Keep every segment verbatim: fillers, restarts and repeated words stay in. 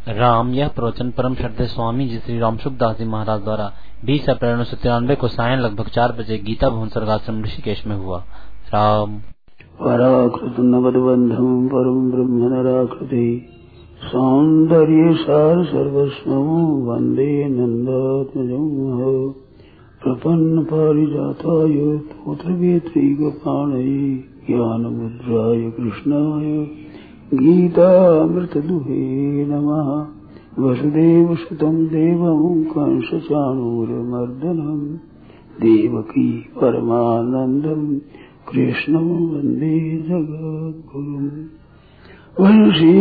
राम यह प्रवचन परम श्रद्धेय स्वामी जी श्री राम सुखदास जी महाराज द्वारा बीस अप्रैल उन्नीस सौ तिरानवे को सायं लगभग चार बजे गीता भवन स्वर्गाश्रम ऋषिकेश में हुआ। राम पराकृत नवदबंधम परम ब्रह्म नराकृति सौंदर्य सार सर्वस्व वंदे नंदात्मजं प्रपन्न पारिजाताय पुत्रवेत्रैकपाणये ज्ञानमुद्राय कृष्णाय गीतामृतदुहे नमः। वसुदेवसुतं देवं कंसचाणूरमर्दनं देवकी परमानन्दं कृष्णं वन्दे जगद्गुरुम्। वंशी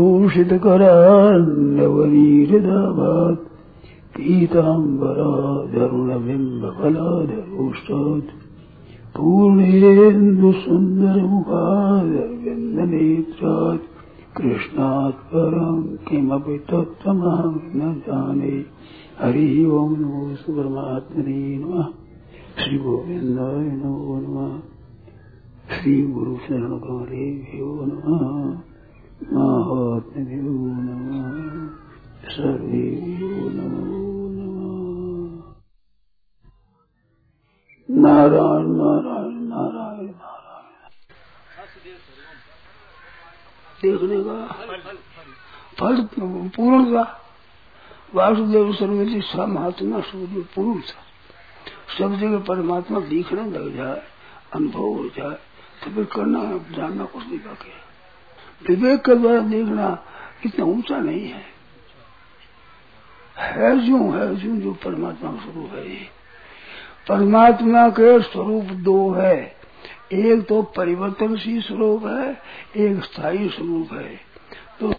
विभूषितकरान्नवनीरदाभात् पीताम्बराधरुणबिम्बफलाधरोष्टात् पूर्णेन्दुसुन्दरमुखादरविन्दनेत्रात् कृष्णात् परं किमपि तत्त्वमहं न जाने। हरि ओं नमो परमात्मने नमः। श्री गोविन्दाय नमो नमः। श्री गुरु शरण गौरेभ्यो नमः। महात्म्यो नमः। सर्वेभ्यो नमो नमः। नारायण नारायण नारायण नारायण। देखने का फल पूर्ण का वासुदेव सर्वजी महात्मा सूर्य पूर्ण था। सब जगह परमात्मा दिखने लग जाए, अनुभव हो जाए तो फिर करना जानना कुछ नहीं बाकी। विवेक के द्वारा देखना इतना ऊंचा नहीं है, है जो है जो जो परमात्मा का स्वरूप है। परमात्मा के स्वरूप दो है, एक तो परिवर्तनशील स्वरूप है, एक स्थायी स्वरूप है। तो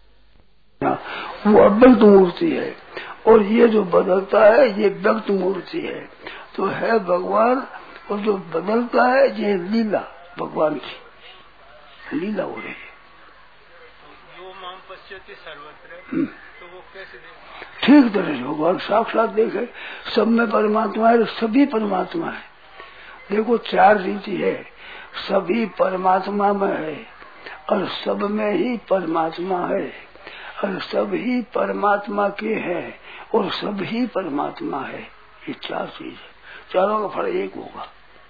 वो अव्यक्त मूर्ति है और ये जो बदलता है ये व्यक्त मूर्ति है। तो है भगवान और जो बदलता है ये लीला भगवान की लीला हो रही है। जो माम पश्यति सर्वत्र, तो वो कैसे देखे? ठीक तरह से भगवान साक्षात देखे। सब में परमात्मा है, सभी परमात्मा है। देखो चार रीति है, सभी परमात्मा में है और सब में ही परमात्मा है और सब ही परमात्मा के है और सब ही परमात्मा है। ये चार चीज है, चारों का फल एक होगा।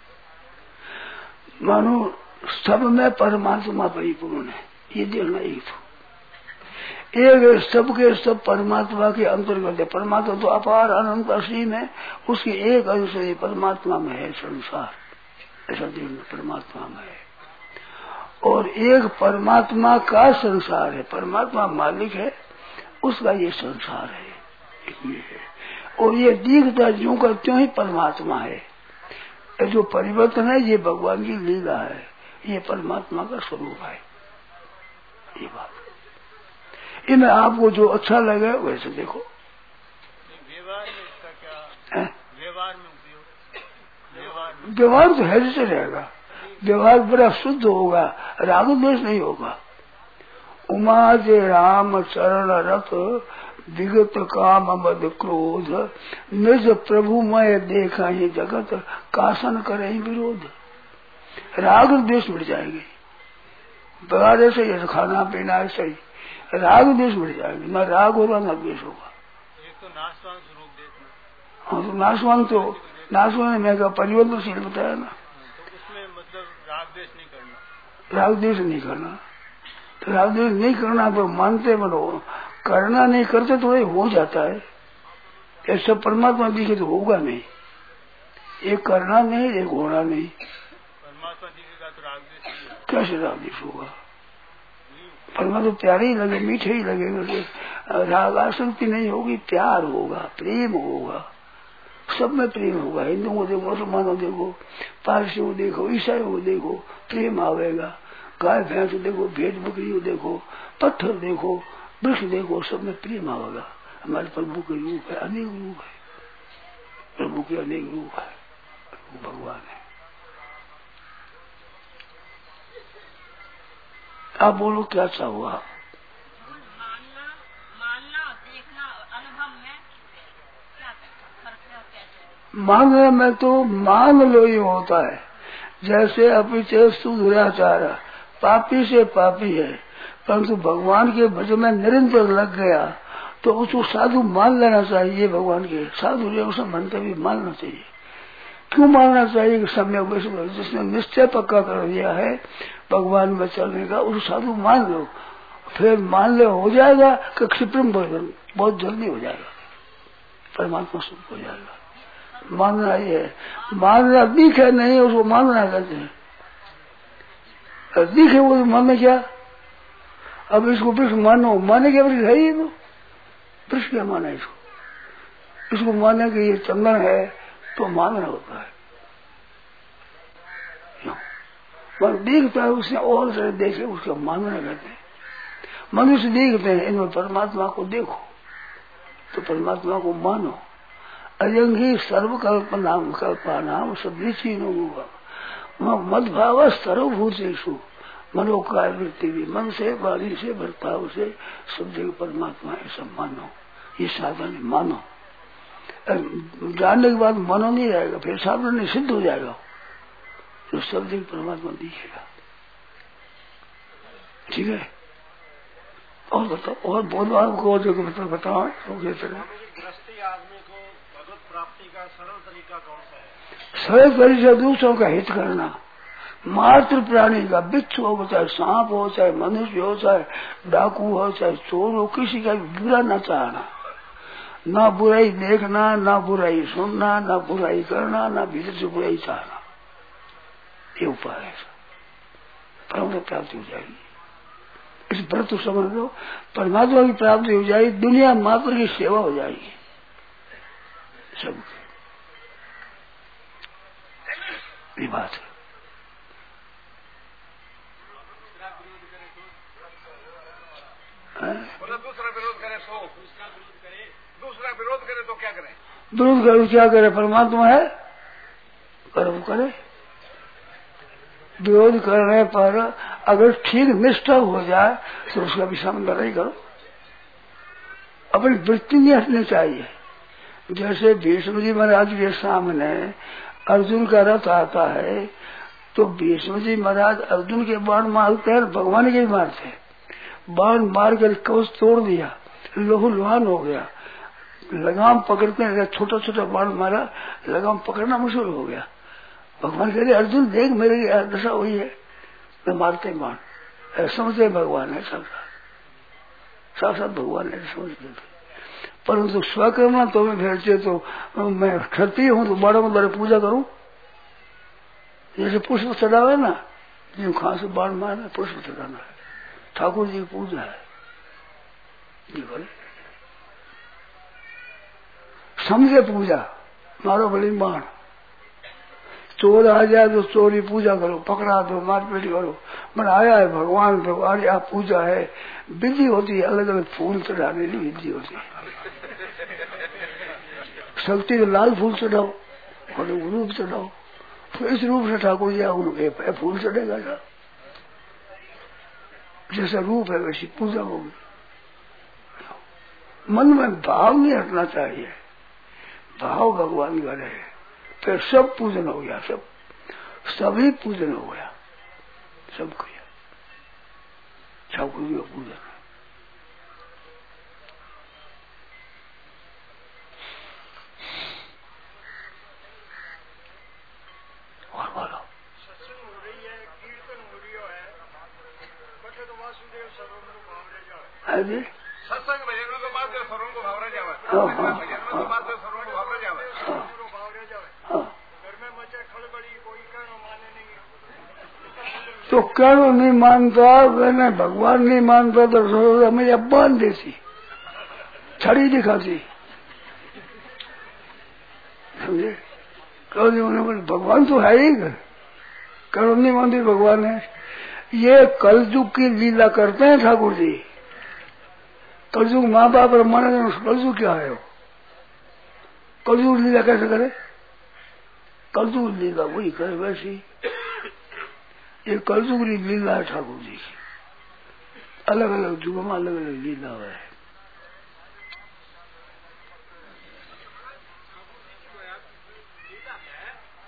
मानो सब में परमात्मा परिपूर्ण है, ये देखना एक तो एक सबके सब परमात्मा के अंतर्गत है। परमात्मा तो अपार अनंत असीम है, उसके एक अंश है परमात्मा में है संसार, ऐसा देखना परमात्मा में है। और एक परमात्मा का संसार है, परमात्मा मालिक है, उसका ये संसार है, ये है। और ये दिखता ज्यों का त्यों ही परमात्मा है। जो परिवर्तन है ये भगवान की लीला है, ये परमात्मा का स्वरूप है। ये बात इनमें आपको जो अच्छा लगे वैसे देखो। व्यवहार में इसका क्या है? व्यवहार में उपयोग, व्यवहार में व्यवहार तो है जैसे रहेगा, व्यवहार बड़ा शुद्ध होगा, राग द्वेष नहीं होगा। उमा जे राम चरण रथ विगत काम मद क्रोध निज प्रभु मय देखा ही जगत कासन करे विरोध। राग द्वेष मिट जाएंगे, व्यवहार ऐसे ही खाना पीना ऐसे ही राग द्वेष मिट जाएंगे, न राग होगा न द्वेष होगा। एक तो नाशवान स्वरूप देखना। हाँ तो नाशवान तो नाशवान मैं परिवर्तनशील बताया ना, तो उसमें मतलब राग द्वेष नहीं करना, राग द्वेष नहीं करना। तो राग द्वेष नहीं करना तो मानते बनो, करना नहीं करते तो ये हो जाता है। ऐसा परमात्मा दिखे तो होगा नहीं, एक करना नहीं एक होना नहीं। परमात्मा दिखेगा तो राग द्वेष नहीं होगा। कैसे राग द्वेष होगा? परमात्मा प्यारे ही लगे, मीठे ही लगेगा, राग आसक्ति नहीं होगी, प्यार होगा, प्रेम होगा, सब में प्रेम होगा। हिंदुओं को देखो, मुसलमानों देखो, पारसी को देखो, ईसाई को देखो, प्रेम आवेगा। गाय भैंस देखो, भेड़ बकरी को देखो, पत्थर देखो, वृक्ष देखो, सब में प्रेम आवेगा। हमारे प्रभु के रूप है, अनेक रूप है, प्रभु के अनेक रूप है, भगवान है। आप बोलो क्या सा हुआ? मानना मानना देखना अनुभव में क्या फर्क है? मानने में तो मान लो ही होता है। जैसे अपिचे सुदुराचार पापी से पापी है, परंतु भगवान के भजन में निरंतर लग गया तो उसको साधु मान लेना चाहिए। भगवान के साधु जो मंतव्य मानना चाहिए। क्यों मानना चाहिए कि सम्यक वैष्णव जिसने निश्चय पक्का कर दिया है भगवान में चलने का, उस साधु मान लो। फिर मान ले हो जाएगा कि क्षिप्रम भजन बहुत जल्दी हो जाएगा, परमात्मा सुख हो जाएगा। मानना ही है, मानना दिख है नहीं उसको मानना कहते हैं। दिख है वो तो मानना क्या। अब इसको वृक्ष मानो, माने क्या वृक्ष है ये तो वृक्ष क्या माना इसको, इसको माने कि ये चंदन है तो मानना होता है। मन देखता है उसने और तरह देखे उसका मानना कहते हैं। मनुष्य देखते हैं इनमें परमात्मा को देखो तो परमात्मा को मानो। अयंगी सर्वकल्पना कल्पना सदृची मदभाव सर्वभूतेषु मनोकाय वृत्ति भी मन से वाणी से बर्ताव से सब जगह परमात्मा ऐसा मानो। ये साधन मानो, जानने के बाद मानो नहीं रहेगा, फिर साधन नहीं सिद्ध हो जाएगा तो सब जगह परमात्मा दिखेगा। ठीक है, और बताओ, और बोलो आपको और जगह बताओ बताओ गृहस्थी आदमी को भगवत प्राप्ति का सरल तरीका कौन सा है? सरल तरीका दूसरों का हित करना। मात्र प्राणी का, बिच्छू हो चाहे सांप हो चाहे मनुष्य हो चाहे डाकू हो चाहे चोर हो, किसी का भी बुरा न चाहना, ना बुराई देखना, ना बुराई सुनना, ना बुराई करना, ना भीतर से बुराई चाहना। ये उपाय है, परम प्राप्ति हो जाएगी। इस व्रत तो समझ लो, परमात्मा की प्राप्ति हो जाएगी, दुनिया मात्र की सेवा हो जाएगी सब। ये बात है। दूसरा विरोध करे तो दूसरा विरोध करे तो क्या करें? विरोध करे क्या करे? परमात्मा है, कर्म करे। विरोध करने पर अगर ठीक निष्ठा हो जाए तो उसका भी सामना नहीं करो। अपनी वृत्ति नहीं हटनी चाहिए। जैसे भीष्म जी महाराज के सामने अर्जुन का रथ आता है तो भीष्म जी महाराज अर्जुन के बाण मारते हैं, भगवान के भी मारते हैं। बाण मार कर कवच तोड़ दिया, लोहू लुहान हो गया। लगाम पकड़ते हैं, छोटा छोटा बाण मारा, लगाम पकड़ना मुश्किल हो गया। भगवान कह रहे अर्जुन देख मेरी दशा हुई है, मैं मारते बाण। समझते भगवान है, साक्षात भगवान है, समझते थे। परंतु स्वकर्मा तो मैं भेजते तो मैं क्षत्रिय हूं तो बाणों में बड़े पूजा करूं। जैसे पुष्प चढ़ावे ना, जिन खां से बाण मारना पुष्प चढ़ाना है, ठाकुर जी की पूजा है। जी बोले समझे पूजा, मारो बड़ी बाण। चोर आ जाए तो चोरी पूजा करो, पकड़ा दो मारपीट करो, मन आया है भगवान भगवान आप पूजा है। विधि होती है, अलग अलग फूल चढ़ाने की विधि होती है। शक्ति को लाल फूल चढ़ाओ और रूप चढ़ाओ, तो इस रूप से ठाकुर जी उनके फूल चढ़ेगा। जैसा रूप है वैसी पूजा होगी। मन में भाव नहीं हटना चाहिए, भाव भगवान का रहे, फिर सब पूजन हो गया। सब सभी पूजन हो गया, सब किया ठाकुर जी का पूजन। और बोलो सत्संग हो रही है, कीर्तन हो रही है, बटे तो वासुदेव सर्वम को भावरे जावे। अरे सत्संग भजन को बात जो सर्वम को भावरे जावे, भजन को बात जो सर्वम को भावरे जावे, को भावरे जावे। घर में मचे खलबली, कोई कहना माने नहीं। तो करो नहीं मानता, मैंने भगवान नहीं मानता तो मेरी अब्बान देती छड़ी दिखाती, समझे। भगवान तो है ही, करो नहीं मानती भगवान है। ये कलयुग की लीला करते हैं ठाकुर जी। कलयुग माँ बाप और माने, कलयुग क्या है? कलयुग लीला कैसे करे? कलयुग लीला वही करे वैसी। ये कलयुग की लीला है ठाकुर जी की, अलग अलग युग में अलग अलग लीला है।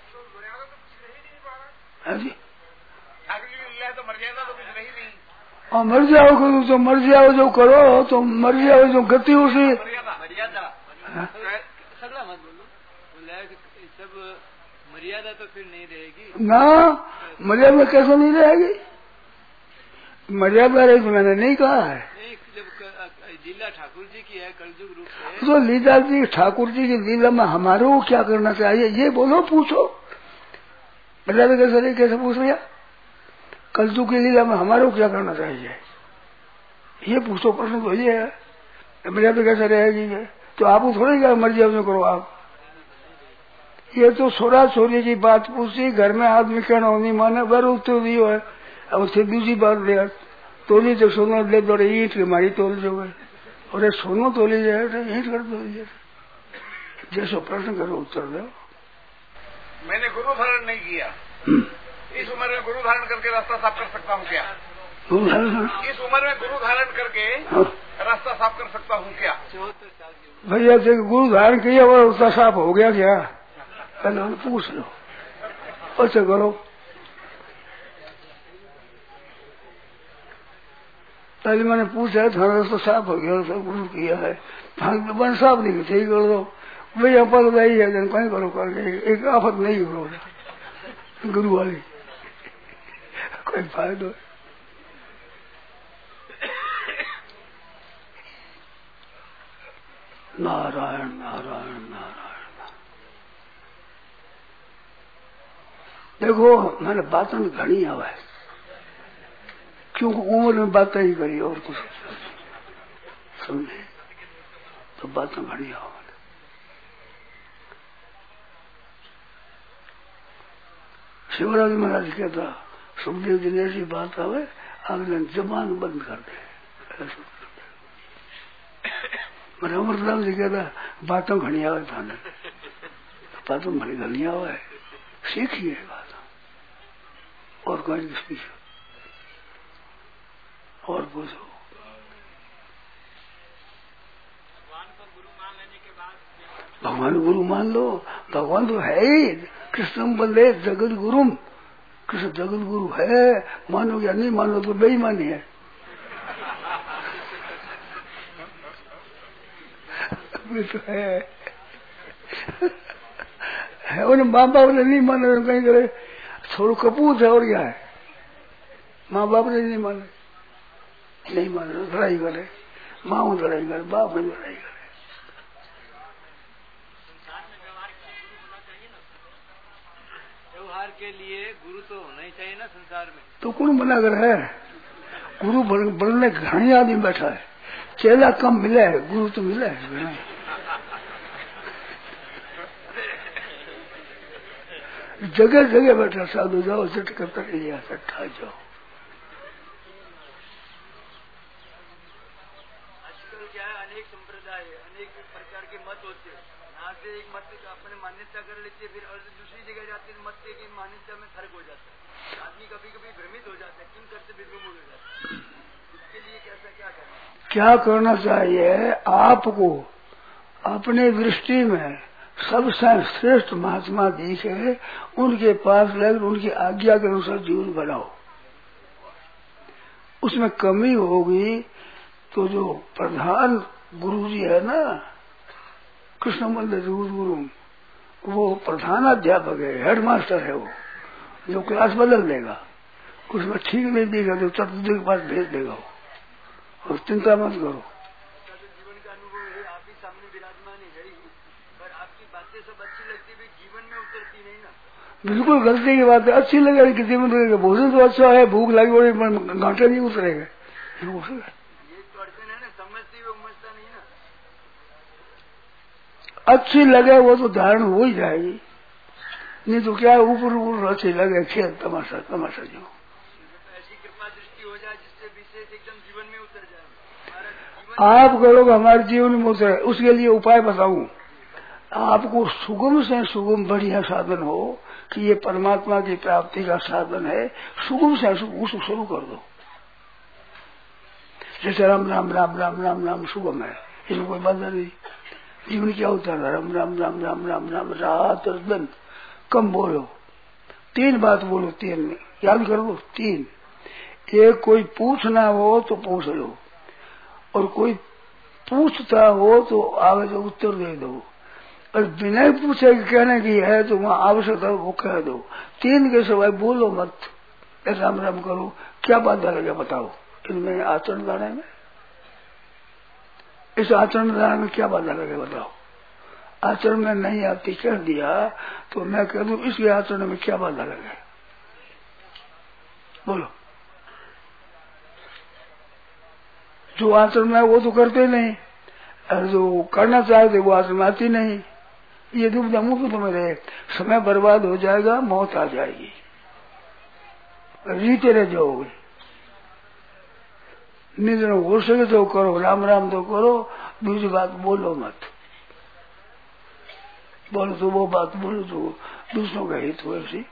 हाँ जी, ठाकुर जी की लीला तो मर्यादा तो कुछ रही नहीं। और मर जाओ करो तो मर जाओ जो करो तो मर जाओ जो गति उसी मर्यादा सगला मत बोलो सब मर्यादा तो फिर नहीं रहेगी ना। मर्यादा कैसे नहीं रहेगी? मर्यादा रही तो मैंने नहीं कहा है। नहीं, जब लीला ठाकुर जी की है कलयुग रूप से, तो लीला जी ठाकुर जी की लीला में हमारे को क्या करना चाहिए ये बोलो, पूछो। मर्यादा कैसे रही, कैसे पूछ लिया? कलयुग की लीला में हमारे को क्या करना चाहिए ये पूछो। प्रश्न तो ये है मर्यादा कैसे रहेगी ये तो आपको थोड़ी क्या मर्यादा करो आप। ये तो छोरा छोरी की बात पूछी, घर में आदमी कहना नहीं माने बर उत्तर दियो है। अब फिर दूसरी बात ले तोली तो सोना ले दो ईट मारी तोल जो है और सोनो तोली जाए ईट कर दो जैसो प्रश्न करो उत्तर दो। मैंने गुरु धारण नहीं किया, इस उम्र में गुरु धारण करके रास्ता साफ कर सकता हूँ क्या? इस उम्र में गुरु धारण करके रास्ता साफ कर सकता हूँ क्या? भैया से गुरु धारण किया और रास्ता साफ हो गया क्या? पहले पूछ लो अच्छा करो। पहले मैंने पूछा था रास्ता साफ हो गया सब गुरु किया है बन साफ नहीं सही कर दो भैया पर है जन कहीं करो करके एक आफत नहीं करो गुरु वाली कोई फायदा। नारायण नारायण नारायण। देखो मैंने बातों में घनी आवा है क्योंकि उम्र में बातें ही करी और कुछ समझे तो बातें घनी आवा। शिवराज महाराज कहता सुखदेव जी ने ऐसी बात आवे अगले जबान बंद कर दे। मेरे अमरदास जी कहता बातों घनी आवे थाने बातों घनी घनी आवे सीखिए बात और कोई सीखो और पूछो। भगवान गुरु मान लो भगवान तो है ही कृष्ण बंदे जगत गुरु कृष्ण जगत गुरु है मानो या नहीं मानो तो बेईमानी है। तो है, है उन्हें माँ बाप ने नहीं माने कहीं करे थोड़ा कपूत है और क्या है माँ बाप ने नहीं माने नहीं माने लड़ाई करे माँ लड़ाई करे बाप में लड़ाई करे। व्यवहार के लिए गुरु तो होना ही चाहिए ना संसार में। तो कौन बना कर है गुरु बनने घने आदमी बैठा है चेला कम मिला है गुरु तो मिला है। जगह जगह बैठा साधु जाओ चट करता लिया इकट्ठा जाओ। आजकल क्या है अनेक संप्रदाय अनेक प्रकार के मत होते हैं यहाँ से एक मत अपने मान्यता कर लेते फिर और दूसरी जगह जाते हैं मत की मान्यता में फर्क हो जाता है आदमी कभी कभी भ्रमित हो जाता है किन करते विभ्रम हो जाता है। इसके लिए कैसा क्या करना क्या करना चाहिए आपको अपने दृष्टि में सबसे श्रेष्ठ महात्मा दिखे उनके पास लग उनकी आज्ञा के अनुसार जीवन बनाओ। उसमें कमी होगी तो जो प्रधान गुरु जी है ना कृष्ण मंदिर गुरु वो प्रधान अध्यापक है हेडमास्टर है वो जो क्लास बदल देगा उसमें ठीक नहीं देगा तो चतुर्थ के पास भेज देगा और चिंता मत करो। जीवन का अनुभव है आप ही सामने विराजमान है पर आपकी बातें सब अच्छी लगती भी जीवन में उतरती नहीं ना। बिल्कुल गलती की बात है अच्छी लगेगी किसी में लगेगा भोजन तो अच्छा है भूख लगी बड़ी घाटे नहीं उतरेगा ये तो अड़चन है ना समझती हुए उमझता नहीं ना। अच्छी लगे वो तो धारण हो ही जाएगी नहीं तो क्या ऊपर ऊपर अच्छी लगे खेल तमाशा तमाशा जो ऐसी कृपा दृष्टि हो जाए जिससे विशेष एकदम जीवन में उतर जाए। आप करोगे हमारे जीवन में उतरे उसके लिए उपाय बताऊं आपको सुगम से सुगम बढ़िया साधन हो कि ये परमात्मा की प्राप्ति का साधन है सुगम से सुगम शुरू कर दो। जैसे राम राम राम राम राम राम सुगम है इसमें कोई बाधा नहीं। जीवन क्या होता है राम राम राम राम राम राम रात और दिन कम बोलो तीन बात बोलो तीन याद कर लो तीन ये कोई पूछना हो तो पूछ लो, और कोई पूछता हो तो आगे जो उत्तर दे दो, और बिना पूछे कहने की है तो वहाँ आवश्यकता वो कह दो। तीन के सिवाय बोलो मत, राम राम करो। क्या बाधा लगे बताओ इनमें आचरण लाने में? इस आचरण लाने में क्या बाधा लगे बताओ? आचरण में नहीं आती कह दिया तो मैं कह दूं इसके आचरण में क्या बाधा लगे? बोलो। जो आचरण में वो तो करते नहीं, और जो करना चाहते वो आचरण में आती नहीं। ये दुविधा मुक्त में रहे, समय बर्बाद हो जाएगा, मौत आ जाएगी, जीते रह जाओगे। निधन हो सके तो करो, राम राम तो करो, दूसरी बात बोलो मत। बोलो तो वो बात बोलो तो दूसरों का हित हो, ऐसी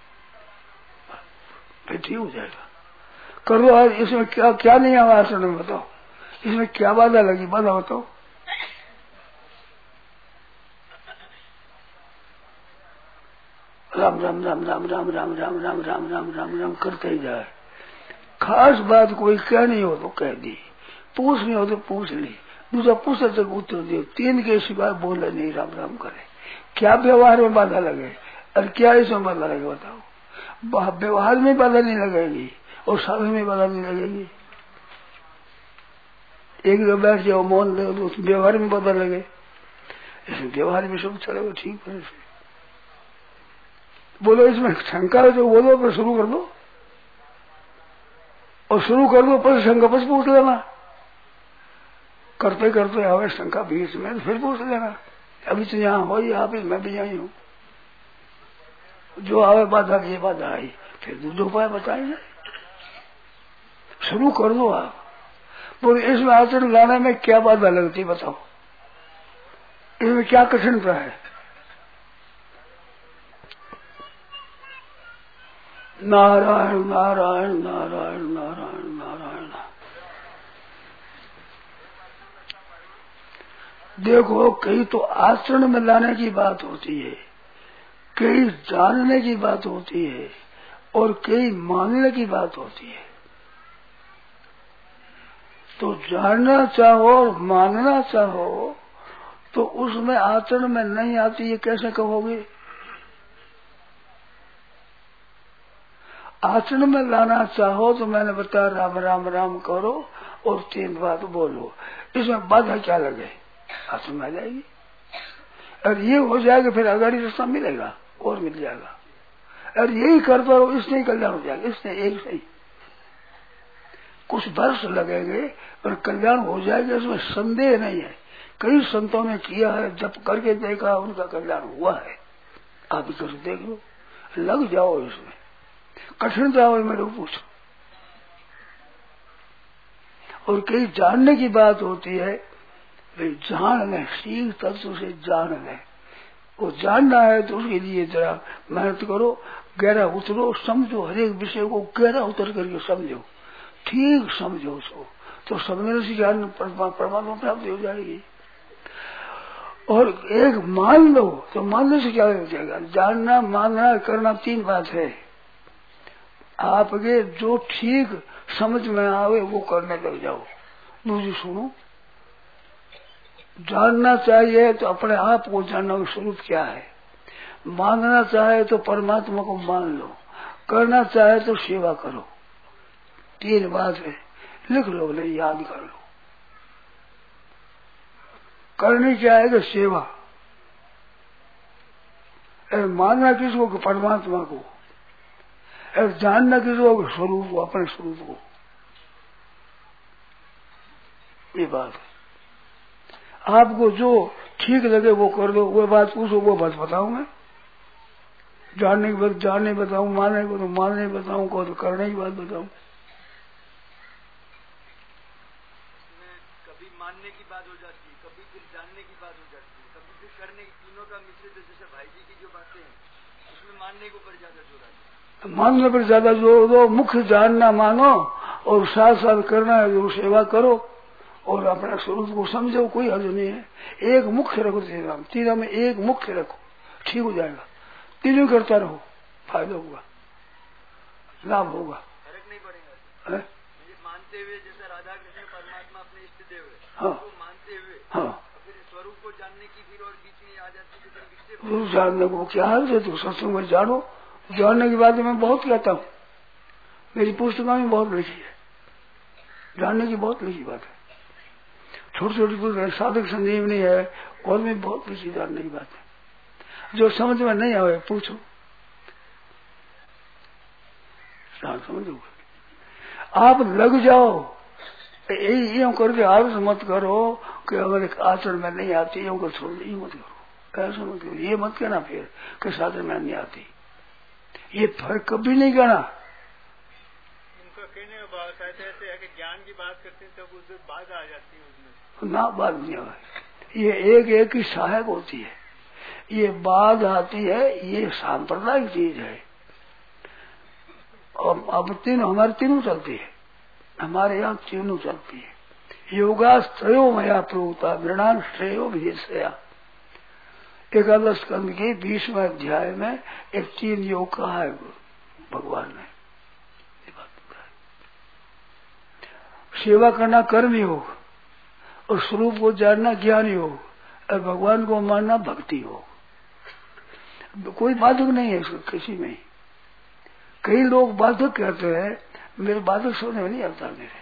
फिर ठीक हो जाएगा। कर दो। आज इसमें क्या क्या नहीं आवा आचरण में बताओ, इसमें क्या बाधा लगी बाधा बताओ। राम राम राम राम राम राम राम राम राम राम राम राम करते ही जाए। खास बात कोई कहनी हो तो कह दी, पूछनी हो तो पूछ ली, दूसरा पूछे तो उत्तर दियो। तीन के सिवाय बोले नहीं, राम राम करे। क्या व्यवहार में बाधा लगे और क्या इसमें बाधा लगे बताओ? व्यवहार में बाधा नहीं लगेगी और साधन में बाधा नहीं लगेगी। एक जगह बैठ जाओ मौन दे तो व्यवहार में बाधा लगे, इसमें व्यवहार में सब चलेगा ठीक है। बोलो इसमें शंका है तो बोलो, फिर शुरू कर दो, और शुरू कर दो पर शंका बस पूछ लेना। करते करते आवे शंका बीच में तो फिर पूछ लेना। अभी तो यहाँ हो ही आप, मैं भी यही हूँ। जो आवे बाधा ये बाधा आई, फिर दूसरे उपाय बताएंगे। शुरू कर दो आप। बोले इसमें आचरण लाने में क्या बाधा लगती बताओ, इसमें क्या कठिनता है? नारायण नारायण नारायण नारायण नारायण। देखो कई तो आचरण में लाने की बात होती है, कई जानने की बात होती है, और कई मानने की बात होती है। तो जानना चाहो और मानना चाहो तो उसमें आचरण में नहीं आती, ये कैसे कहोगे? आचरण में लाना चाहो तो मैंने बताया राम राम राम करो और तीन बात बोलो। इसमें बाधा क्या लगे? आचरण में आ जाएगी, और ये हो जाएगा फिर अगाड़ी रास्ता मिलेगा और मिल जाएगा। और यही करते रहो, इससे कल्याण हो जाएगा। इससे एक से ही कुछ वर्ष लगेंगे पर कल्याण हो जाएगा, इसमें संदेह नहीं है। कई संतों ने किया है, जब करके देखा उनका कल्याण हुआ है। आप भी कर देख लो, लग जाओ इसमें। कठिनता हो मेरे को पूछो। और कई जानने की बात होती है, भाई जान ले, सीख तत्व से जान ले। वो जानना है तो उसके लिए जरा मेहनत करो, गहरा उतरो, समझो, हर एक विषय को गहरा उतर करके समझो, ठीक समझो उसको, तो समझने से ज्ञान परमात्मा प्राप्ति हो जाएगी। और एक मान लो तो मानने से क्या हो जाएगा? जानना, मानना, करना तीन बात है। आपके जो ठीक समझ में आवे वो करने लग जाओ। दूसरी सुनो, जानना चाहिए तो अपने आप को जानना का स्वरूप क्या है, मानना चाहे तो परमात्मा को मान लो, करना चाहे तो सेवा करो। तीन बात है, लिख लो, नहीं याद कर लो। करनी क्या है तो सेवा, और मानना किसको? परमात्मा को, और जानना किसको? स्वरूप को, अपने स्वरूप को। ये बात है। आपको जो ठीक लगे वो कर दो। वो बात पूछो, वो बात बताऊंगा। जानने की बात जानने बताऊं, मानने को तो मानने बताऊं, को तो करने की बात बताऊं। कभी मानने की बात हो जाती है, कभी फिर जानने की बात हो जाती है, कभी फिर करने की, तीनों का मिश्रित है। जैसे भाई जी की जो बातें हैं उसमें मानने के ऊपर ज्यादा जोर आता है। मानने पर ज्यादा जोर दो। मुख्य जानना मानो और साथ साथ करना है जो सेवा करो और अपना स्वरूप को समझो। कोई हर्ज नहीं है। एक मुख्य रखो, तीनों तीनों में एक मुख्य रखो, ठीक हो जाएगा। तीनों करता रहो, फायदा होगा, लाभ होगा। फर्क नहीं पड़ेगा। मानते हुए जैसे राधा कृष्ण परमात्मा अपने इष्ट देव है, हाँ तो मानते हुए हाँ फिर स्वरूप को जानने की फिर और बीच में आ जाती है। रूप जानने को क्या है, तो सत्संग में जानो। जानने की बात मैं बहुत कहता हूँ, मेरी पुस्तकों में बहुत लिखी है, जानने की बहुत लिखी बात है। छोटी छोटी पुस्तक साधक संजीवनी है, और में बहुत लिखी जानने की बात है। जो समझ में नहीं आवे पूछो, समझो। आप लग जाओ, यही यूं करके आलस मत करो कि हमारे आचरण में नहीं आती, यूं कर छोड़ ये मत करो, ऐसा मत करो। ये मत कहना फिर कि साधन में नहीं आती, ये फर्क कभी नहीं कहना। उनका कहने का बात ऐसे है कि ज्ञान की बात करते हैं तब उसमें बात आ जाती है, उसमें ना बात नहीं आती। ये एक एक की सहायक होती है, ये बात आती है, ये सांप्रदायिक चीज है। और अब तीन हमारे तीनों चलती है, हमारे यहाँ तीनों चलती है। योगाश्रयो मया प्रोता मृणान श्रेयो विशेषया। एकादश स्कंद के बीसवें अध्याय में एक तीन योग कहा है भगवान ने। ये बात है, सेवा करना कर्म योग, और स्वरूप को जानना ज्ञान योग, और भगवान को मानना भक्ति योग। कोई बाधक नहीं है इसको किसी में। कई लोग बाधक कहते हैं, मेरे बाधक सोने में नहीं आता। मेरे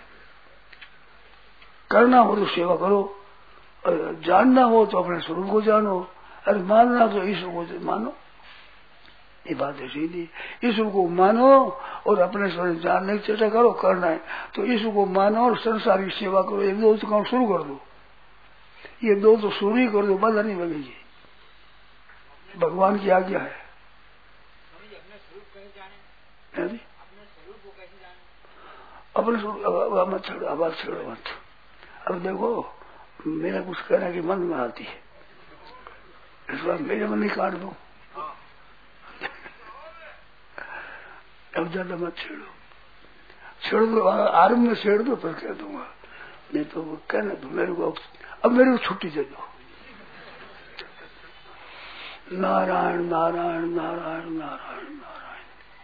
करना हो तो सेवा करो, और जानना हो तो अपने स्वरूप को जानो, और मानना तो ईश्वर को मानो। ये बात है सीधी, ईश्वर को मानो और अपने स्वरूप जानने की चर्चा करो। करना है तो ईश्वर को मानो और संसार की सेवा करो। एक दो तो काम शुरू कर दो, ये दो तो शुरू ही कर दो, बाधा नहीं लगेगी। भगवान की आज्ञा है। अपने स्वरूप मत छोड़ो, आवाज छोड़ो मत। अब देखो, मेरा कुछ कहने की मन में आती है, इस बार मेरे मन नहीं काट दो। अब ज्यादा मत छेड़ो, छेड़ दो आरंभ में छेड़ दो, फिर कह दूंगा। नहीं तो कहना दो मेरे को, अब मेरे को छुट्टी दे दो। नारायण नारायण नारायण नारायण नारायण।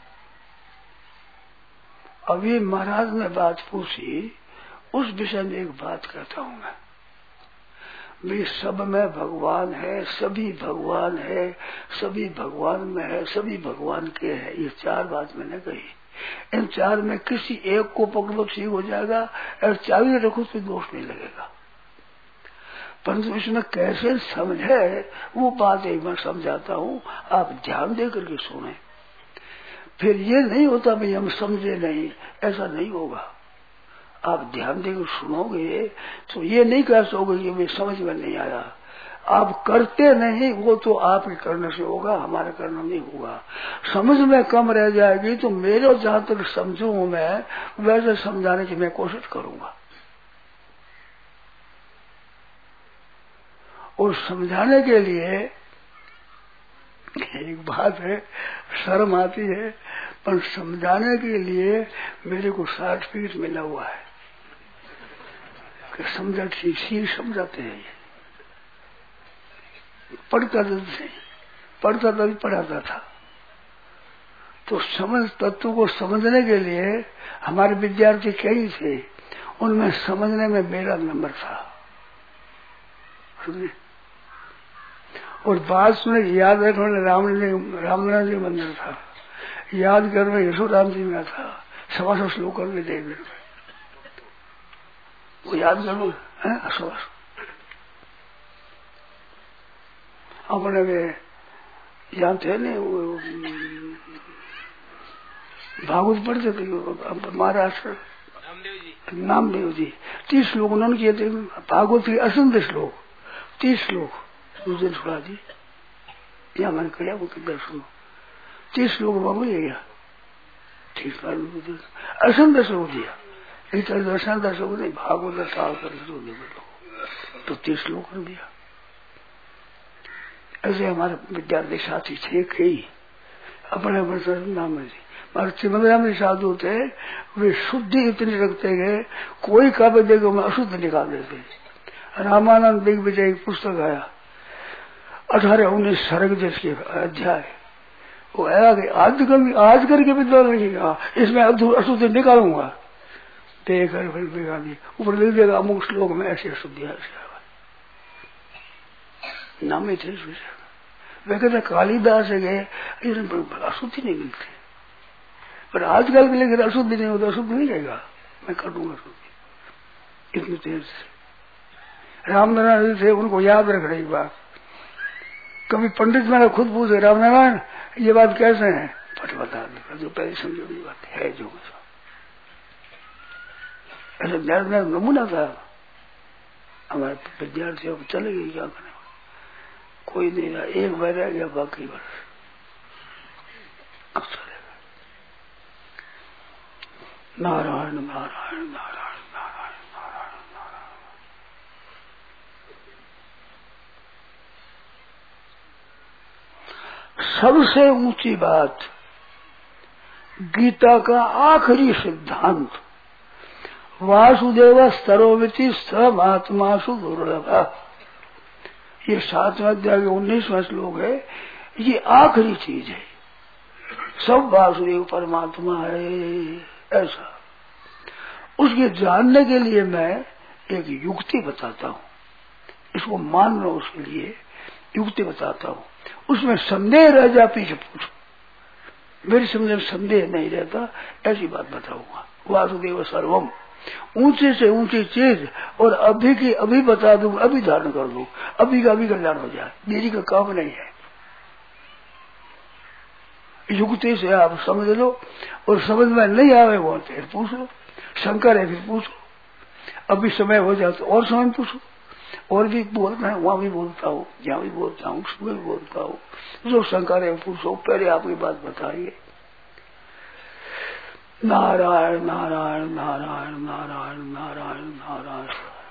अभी महाराज ने बात पूछी, उस विषय में एक बात कहता हूं मैं। भी सब में भगवान है, सभी भगवान है, सभी भगवान में है, सभी भगवान के है। ये चार बात मैंने कही। इन चार में किसी एक को पकड़ो ठीक हो जाएगा, और चाबी रखो तो दोष नहीं लगेगा। परंतु इसमें कैसे समझे वो बात एक बार समझाता हूँ, आप ध्यान दे करके सुने। फिर ये नहीं होता भाई हम समझे नहीं, ऐसा नहीं होगा। आप ध्यान देकर सुनोगे तो ये नहीं कह सकोगे कि मैं समझ में नहीं आया। आप करते नहीं, वो तो आपके करने से होगा, हमारे करना नहीं होगा। समझ में कम रह जाएगी तो मेरे जहां तक समझू मैं, वैसे समझाने की मैं कोशिश करूंगा। और समझाने के लिए एक बात है, शर्म आती है, पर समझाने के लिए मेरे को सर्टिफिकेट मिला हुआ है कि समझा ठीक ही समझाते हैं। पढ़ता था पढ़ता था भी पढ़ाता था, तो समझ तत्व को समझने के लिए हमारे विद्यार्थी कई थे, उनमें समझने में मेरा नंबर था। और बात सुने याद रखने रामनाथ रामनाथ जी मंदिर था, याद करने यशोराम जी में था, सवा सौ श्लोक करके दे दिन में वो याद करो है। अपने वे यहाँ थे नहीं, वो भागवत पढ़ते थे महाराष्ट्र, नामदेव जी। तीस श्लोक उन्होंने किए थे भागवत के, असंख्य श्लोक, तीस श्लोक उस दिन सुना दी। यहाँ मैंने कहा वो किधर सुनो, तीस श्लोक बाबू ये गया, ठीक है असंख्य श्लोक दिया, इधर दर्शन दर्शक नहीं, भागवत साल कर तो तीस श्लोक कर दिया। ऐसे हमारे विद्यार्थी साथी थे कई, अपने अपने नाम जी हमारे चिमंदराम जी साधु थे, वे शुद्धि इतनी रखते गए, कोई काव्य देखो मैं अशुद्ध निकाल देते। रामानंद दिग्विजय की पुस्तक आया, अठारह उन्नीस सर्ग जिसके अध्याय, वो आया कि आज कर आज करके विद्वान लिखेगा, इसमें अशुद्ध निकालूंगा। देकर फिर बेगा दी ऊपर लिख देगा अमुक श्लोक में ऐसे अशुद्धि नाम ही थे इस विषय वे कहते कालिदास गए अशुद्धि नहीं मिलती पर आजकल के लेकर अशुद्धि नहीं होता अशुद्धि नहीं रहेगा मैं कर दूंगा अशुद्धि इतनी तेज से रामनारायण थे उनको याद रख रही बात कभी पंडित मैंने खुद पूछे रामनारायण ये बात कैसे है फट बता देता जो पहले समझो ये बात है जो ऐसा नर नर नमूना था हमारे विद्यार्थियों को चले गए क्या करें कोई नहीं रहा एक बार रह गया बाकी वर्ष अब चलेगा नारायण नारायण नारायण नारायण नारायण नारायण सबसे ऊंची बात गीता का आखिरी सिद्धांत वासुदेव स्तरोमिति समात्मासु दुर्लभ ये सातवें अध्याय के उन्नीसवां श्लोक है ये आखिरी चीज है सब वासुदेव परमात्मा है ऐसा उसके जानने के लिए मैं एक युक्ति बताता हूँ इसको मान लो उसके लिए युक्ति बताता हूँ उसमें संदेह रह जा पीछे पूछो मेरी समझ में संदेह नहीं रहता ऐसी बात बताऊंगा वासुदेव सर्वम ऊंचे से ऊंची चीज और अभी की अभी बता दूं अभी धारण कर दूं अभी का अभी कल्याण हो जाए देरी का काम नहीं है युक्ति से आप समझ लो और समझ में नहीं आवे वो फिर पूछ लो शंकर है फिर पूछो अभी समय हो जाए तो और समय पूछो और भी बोलना है वहां भी बोलता हूँ जहाँ भी बोलता हूँ उसमें भी बोलता हूँ जो शंकर है पूछो पहले आपकी बात बताइए नारायण नारायण नारायण नारायण नारायण नारायण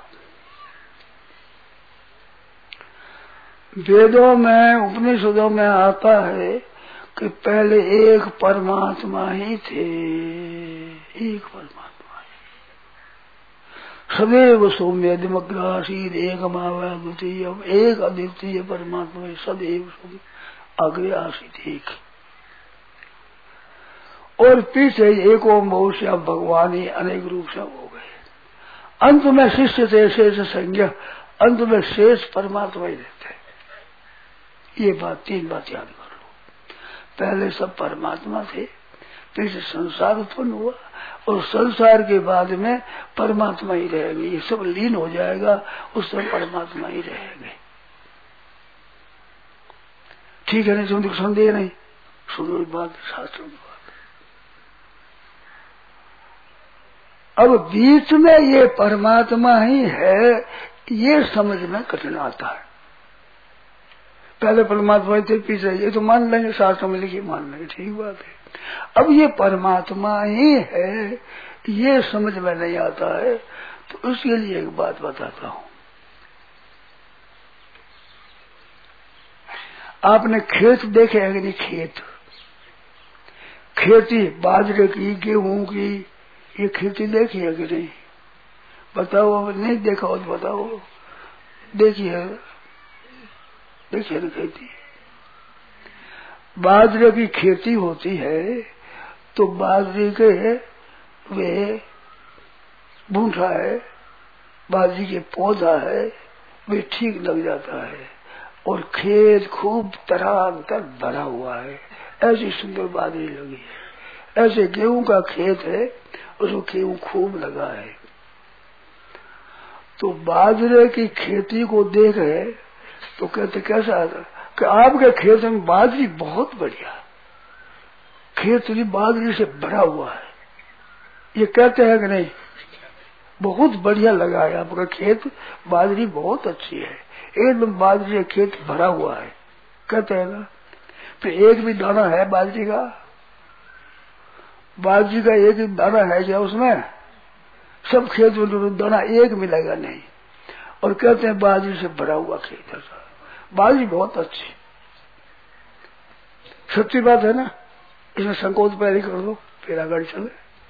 वेदों में उपनिषदों में आता है कि पहले एक परमात्मा ही थे एक परमात्मा ही सदैव सौम्य दिमग्रासीद एक मावा द्वितीय एक अद्वितीय परमात्मा सदैव सौम्य अग्रे आसित एक और पीछे एक ओम बहुश्या भगवान ही अनेक रूप से हो गए अंत में शिष्य थे शेष संज्ञा अंत में शेष परमात्मा ही रहते ये बात तीन बात याद कर लो पहले सब परमात्मा थे फिर संसार उत्पन्न हुआ और संसार के बाद में परमात्मा ही रहेंगे ये सब लीन हो जाएगा उस समय परमात्मा ही रहेंगे ठीक है नहीं सुन संदेह नहीं सुनो बात शास्त्रों की बात अब बीच में ये परमात्मा ही है ये समझ में कठिन आता है पहले परमात्मा थे पीछे ये तो मान लेंगे शास्त्र में लिखी मान लेंगे ठीक बात है अब ये परमात्मा ही है ये समझ में नहीं आता है तो उसके लिए एक बात बताता हूँ आपने खेत देखे है कि नहीं खेत खेती बाजरे की गेहूं की ये खेती देखी है कि नहीं बताओ नहीं देखा हो तो बताओ देखी है देखिए ना खेती बाजरे की खेती होती है तो बाजरे के वे भूठा है बाजरे के पौधा है वे ठीक लग जाता है और खेत खूब तरह तक भरा हुआ है ऐसी सुंदर बाजरी लगी है ऐसे गेहूं का खेत है उसको गेहूं खूब लगा है तो बाजरे की खेती को देख रहे तो कहते कैसा आता कि आपके खेत में बाजरी बहुत बढ़िया खेत भी बाजरी से भरा हुआ है ये कहते हैं कि नहीं बहुत बढ़िया लगा है आपका खेत बाजरी बहुत अच्छी है एकदम बाजरी से खेत भरा हुआ है कहते हैं ना फिर एक भी दाना है बाजरी का बाजरी का एक ही दाना है क्या उसमें सब खेत में दाना एक मिलेगा नहीं और कहते हैं बाजरी से भरा हुआ खेत है बाजरी बहुत अच्छी सच्ची बात है ना इसमें संकोच पैदा कर दो फिर आगे चले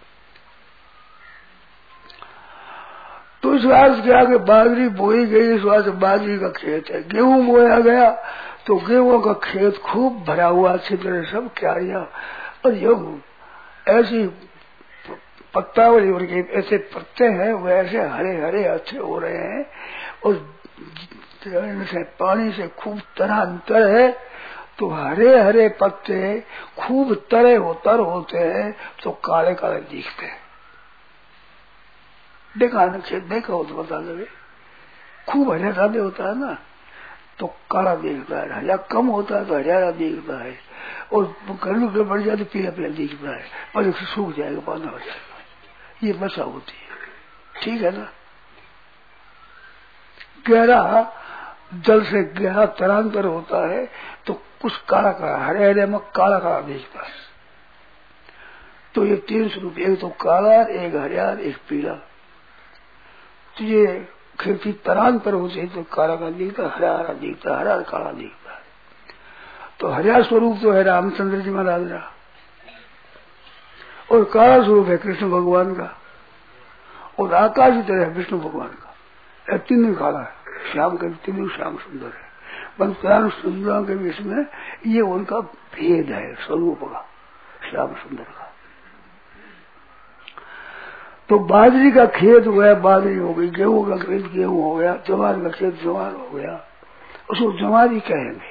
तो इस बात के आगे बाजरी बोई गई इस बात से बाजरी का खेत है गेहूं बोया गया तो गेहूं का खेत खूब भरा हुआ अच्छी तरह सब क्यारियां और ये ऐसी पत्तावली उनके ऐसे पत्ते हैं वैसे हरे हरे अच्छे हो रहे हैं और से पानी से खूब तरह है तो हरे हरे पत्ते खूब तरे होतर होते हैं तो काले काले दिखते हैं। देखा ना खेत देखा हो तो बता दे, खूब हरिया ज्यादा होता है ना तो काला दिखता है, हरिया कम होता है तो हरियारा दिखता है और गर्मी के बढ़ जाए तो पीला पीला दिखता है और सूख जाएगा पाना हो जाएगा। ये बसा होती है, ठीक है ना। गहरा जल से गहरा तरांतर होता है तो कुछ काला काला हरे हरे में काला काला दिखता है। तो ये तीन स्वरूप, एक तो काला, एक हरियार, एक पीला। तो ये खेती तरांतर होती है तो काला काला दिखता है, हरा हरा दिखता है, हरा काला दिखता है। तो हरियार स्वरूप तो है रामचंद्र जी महाराज का और काला स्वरूप है कृष्ण भगवान का और आकाश की तरह है विष्णु भगवान का। तीनों काला है, श्याम के तीनों श्याम सुंदर है। पंचान सुंदरों के बीच में ये उनका भेद है स्वरूप का, श्याम सुंदर का। तो बाजरी का खेत हो गया बाजरी हो गई, गेहूं का खेत गेहूं हो गया, जवार का खेत जवार हो गया, उसको जवारी कहेंगे।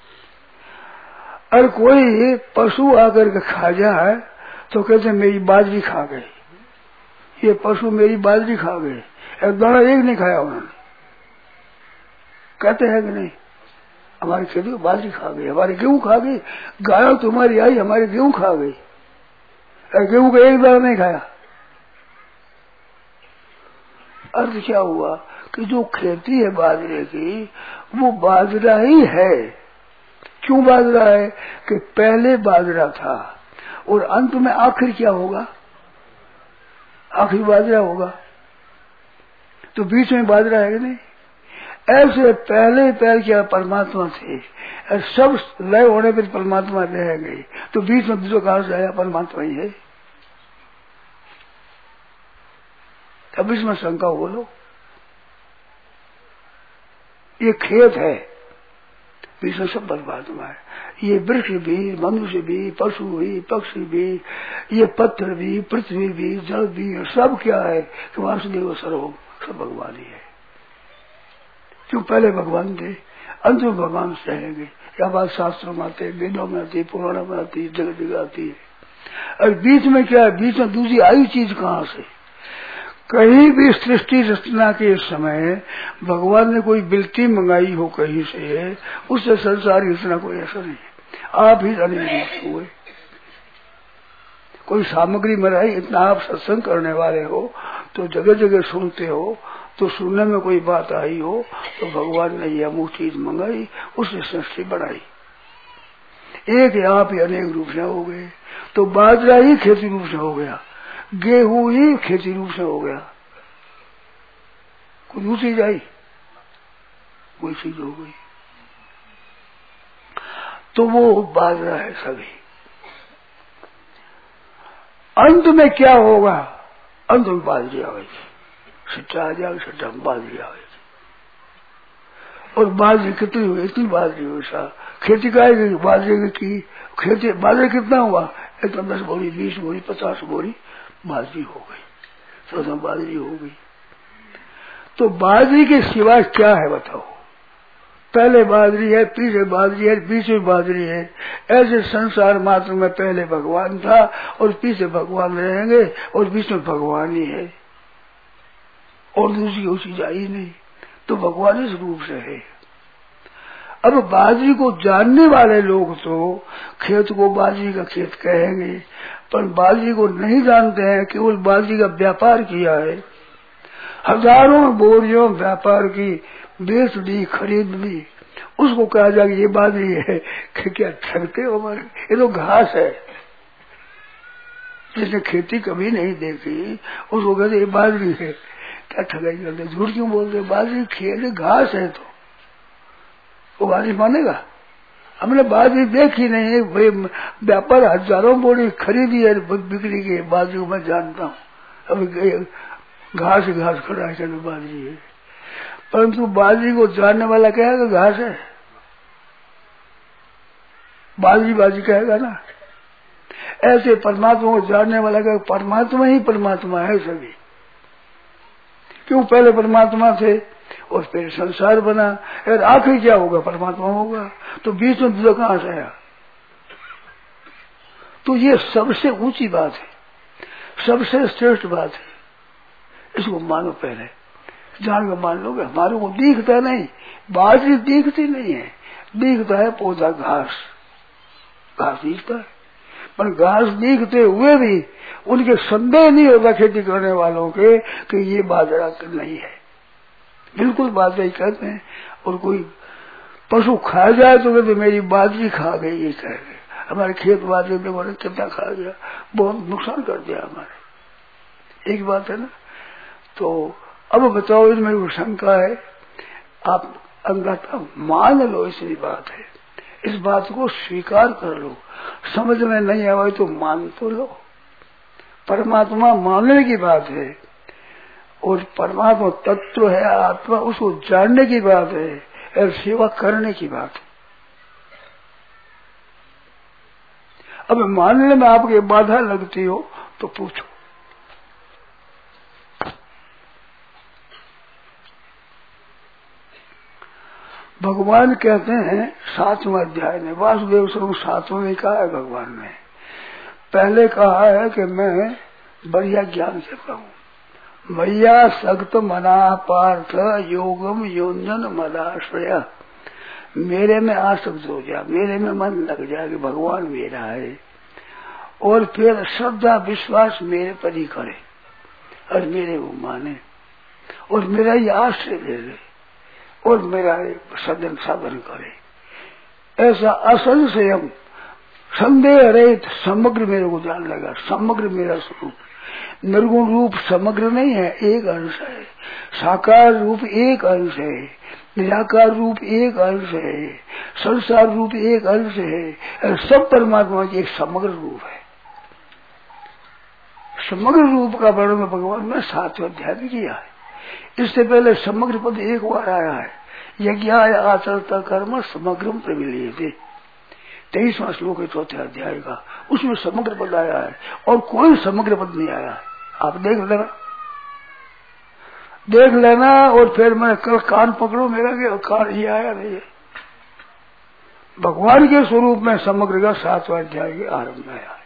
और कोई पशु आकर के खा जाए तो कहते मेरी बाजरी खा गई, ये पशु मेरी बाजरी खा गए, एक दाना एक नहीं खाया उन्होंने, कहते हैं कि नहीं हमारी खेती में बाजरी खा गई, हमारे गेहूं खा गई, गाय तुम्हारी आई हमारे गेहूं खा गई, गेहूं का एक दाना नहीं खाया। अर्थ क्या हुआ कि जो खेती है बाजरे की वो बाजरा ही है। क्यों बाजरा है कि पहले बाजरा था और अंत में आखिर क्या होगा, आखिर बाजरा होगा। तो बीच में बाजरा है कि नहीं। ऐसे पहले पहले क्या परमात्मा थे और सब लय होने पर परमात्मा रह गई, तो बीच में दूसरा कहां से आया, परमात्मा ही है। अब इसमें शंका बोलो, ये खेत है बीच में सब परमात्मा है। ये वृक्ष भी, मनुष्य भी, पशु भी, पक्षी भी, ये पत्थर भी, पृथ्वी भी, जल भी, सब क्या है कि वासुदेव सर्वम, सब भगवान ही है। क्यों पहले भगवान थे, अंत में भगवान रहेंगे। यह बात शास्त्रों में आते, वेदों में आती, पुराणों में आती, जगह जगह आती है। और बीच में क्या है, बीच में दूसरी आई चीज कहां से। कहीं भी सृष्टि रचना के समय भगवान ने कोई बिल्टी मंगाई हो कहीं से, उससे संसार की रचना कोई ऐसा नहीं है। आप ही अनिर्दिष्ट हुए, कोई सामग्री मंगाई, इतना आप सत्संग करने वाले हो तो जगह जगह सुनते हो, तो सुनने में कोई बात आई हो तो भगवान ने यह अमुक चीज मंगाई, उससे सृष्टि बढ़ाई। एक आप ही अनेक रूप से हो गए। तो बाजरा ही खेती रूप से हो गया, गेहूं ही खेती रूप से हो गया, कोई दूसरी जाई कोई चीज हो गई, तो वो बाजरा है सभी। अंत में क्या होगा, अंत में बाजरी आएगी, सच्चा आ जाएगा, सच्चा में बाजरी आएगी। और बाजरी कितनी हुई, इतनी बाजरी हुई, सा खेती का बाजरे की खेती, बाजरे कितना हुआ, एक दस बोरी, बीस बोरी, पचास बोरी बाजरी हो गई, चौदह बाजरी हो गई। तो बाजरी के सिवा क्या है बताओ। पहले बाजरी है, पीछे बाजरी है, बीच में बाजरी है। ऐसे संसार मात्र में पहले भगवान था और पीछे भगवान रहेंगे और बीच में भगवान ही है और दूसरी कोई चीज आई नहीं। तो भगवान इस रूप से है। अब बाजरी को जानने वाले लोग तो खेत को बाजरी का खेत कहेंगे, पर बाजरी को नहीं जानते हैं, केवल बाजरी का व्यापार किया है, हजारों बोरियों व्यापार की, बेच दी, खरीद ली, उसको कहा जाए ये बाजरी है कि क्या ठगते हो हमारे, ये तो घास है। जिसने खेती कभी नहीं देखी उसको कहते ये बाजरी है, क्या ठगाई करते, झूठ क्यों बोलते, बाजरी खेत घास है तो वो बाजरी मानेगा। हमने बाजरी देखी नहीं, भाई व्यापार हजारों बोरी खरीदी है बिक्री की बाजरी को मैं जानता हूँ, अभी घास घास खड़ा है बाजरी है, परंतु बाजरी को जानने वाला कहेगा घास है, बाजरी बाजरी कहेगा ना। ऐसे परमात्मा को जानने वाला का परमात्मा ही परमात्मा है सभी। क्यों? पहले परमात्मा थे और फिर संसार बना, और आखिर क्या होगा? परमात्मा होगा। तो बीच में दूसरा कहां से आया? तो ये सबसे ऊंची बात है, सबसे श्रेष्ठ बात है। इसको मानो, पहले जान कर मान लोगे। हमारे को दिखता नहीं, बाजरी दिखती नहीं है, दिखता है पौधा घास, घास दिखता है, पर घास दिखते हुए भी उनके संदेह नहीं होता खेती करने वालों के कि ये बाजरा नहीं है। बिल्कुल बाजरा ही कहते हैं। और कोई पशु खा जाए तो कहते मेरी बाजरी खा गई, ये कह गए। हमारे खेत बाजरे में बोले कितना खा गया, बहुत नुकसान कर दिया हमारे। एक बात है ना। तो अब बताओ, इसमें वो शंका है, आप अंगता मान लो, इसलिए बात है, इस बात को स्वीकार कर लो। समझ में नहीं आवे तो मान तो लो। परमात्मा मानने की बात है, और परमात्मा तत्व है आत्मा, उसको जानने की बात है, और सेवा करने की बात है। अब मानने में आपके बाधा लगती हो तो पूछो। भगवान कहते हैं सातवें अध्याय में, वासुदेव स्वरूप सातवें में कहा है भगवान ने। पहले कहा है कि मैं बढ़िया ज्ञान देता हूँ। मैया सक्त मना पार्थ योगम योजन मदाश्रय, मेरे में आसक्त हो जा, मेरे में मन लग जाए कि भगवान मेरा है, और फिर श्रद्धा विश्वास मेरे पर ही करे और मेरे को माने और मेरा ही आश्रय दे दे और मेरा सदन साधन करे। ऐसा असल से हम संदेह रहित समग्र मेरे को जान लगा, समग्र मेरा स्वरूप। निर्गुण रूप समग्र नहीं है, एक अंश है। साकार रूप एक अंश है, निराकार रूप एक अंश है, संसार रूप एक अंश है, सब परमात्मा की एक समग्र रूप है। समग्र रूप का वर्णन भगवान ने सातवें अध्याय में किया है। इससे पहले समग्र पद एक बार आया है, यज्ञ आचरता कर्म समग्रम प्रविलीयते, तेईसवां श्लोक है चौथे अध्याय का, उसमें समग्र पद आया है और कोई समग्र पद नहीं आया है। आप देख लेना, देख लेना और फिर मैं कल कान पकड़ो मेरा कि कान ही आया नहीं है। भगवान के स्वरूप में समग्र का सातवां अध्याय के आरंभ में आया है।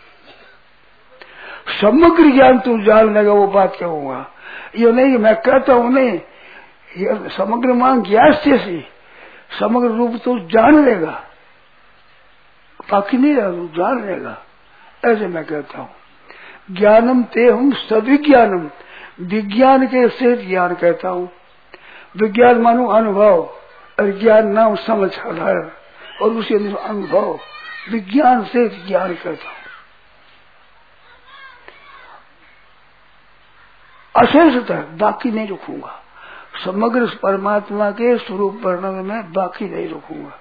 समग्र ज्ञान तू जान लेगा, वो बात कहूंगा। ये नहीं कि मैं कहता हूं, नहीं, ये समग्र मान ज्ञास्य से समग्र रूप तो जान लेगा, बाकी नहीं रहा, तू जान लेगा, ऐसे मैं कहता हूं। ज्ञानम ते हम सविज्ञानम, विज्ञान के से ज्ञान कहता हूं। विज्ञान मानो अनुभव, और ज्ञान नाम समझ आधार, और उसी अनुभव विज्ञान से ज्ञान कहता हूं। अशेषतः बाकी नहीं रखूंगा, समग्र परमात्मा के स्वरूप वर्णन में बाकी नहीं रखूंगा,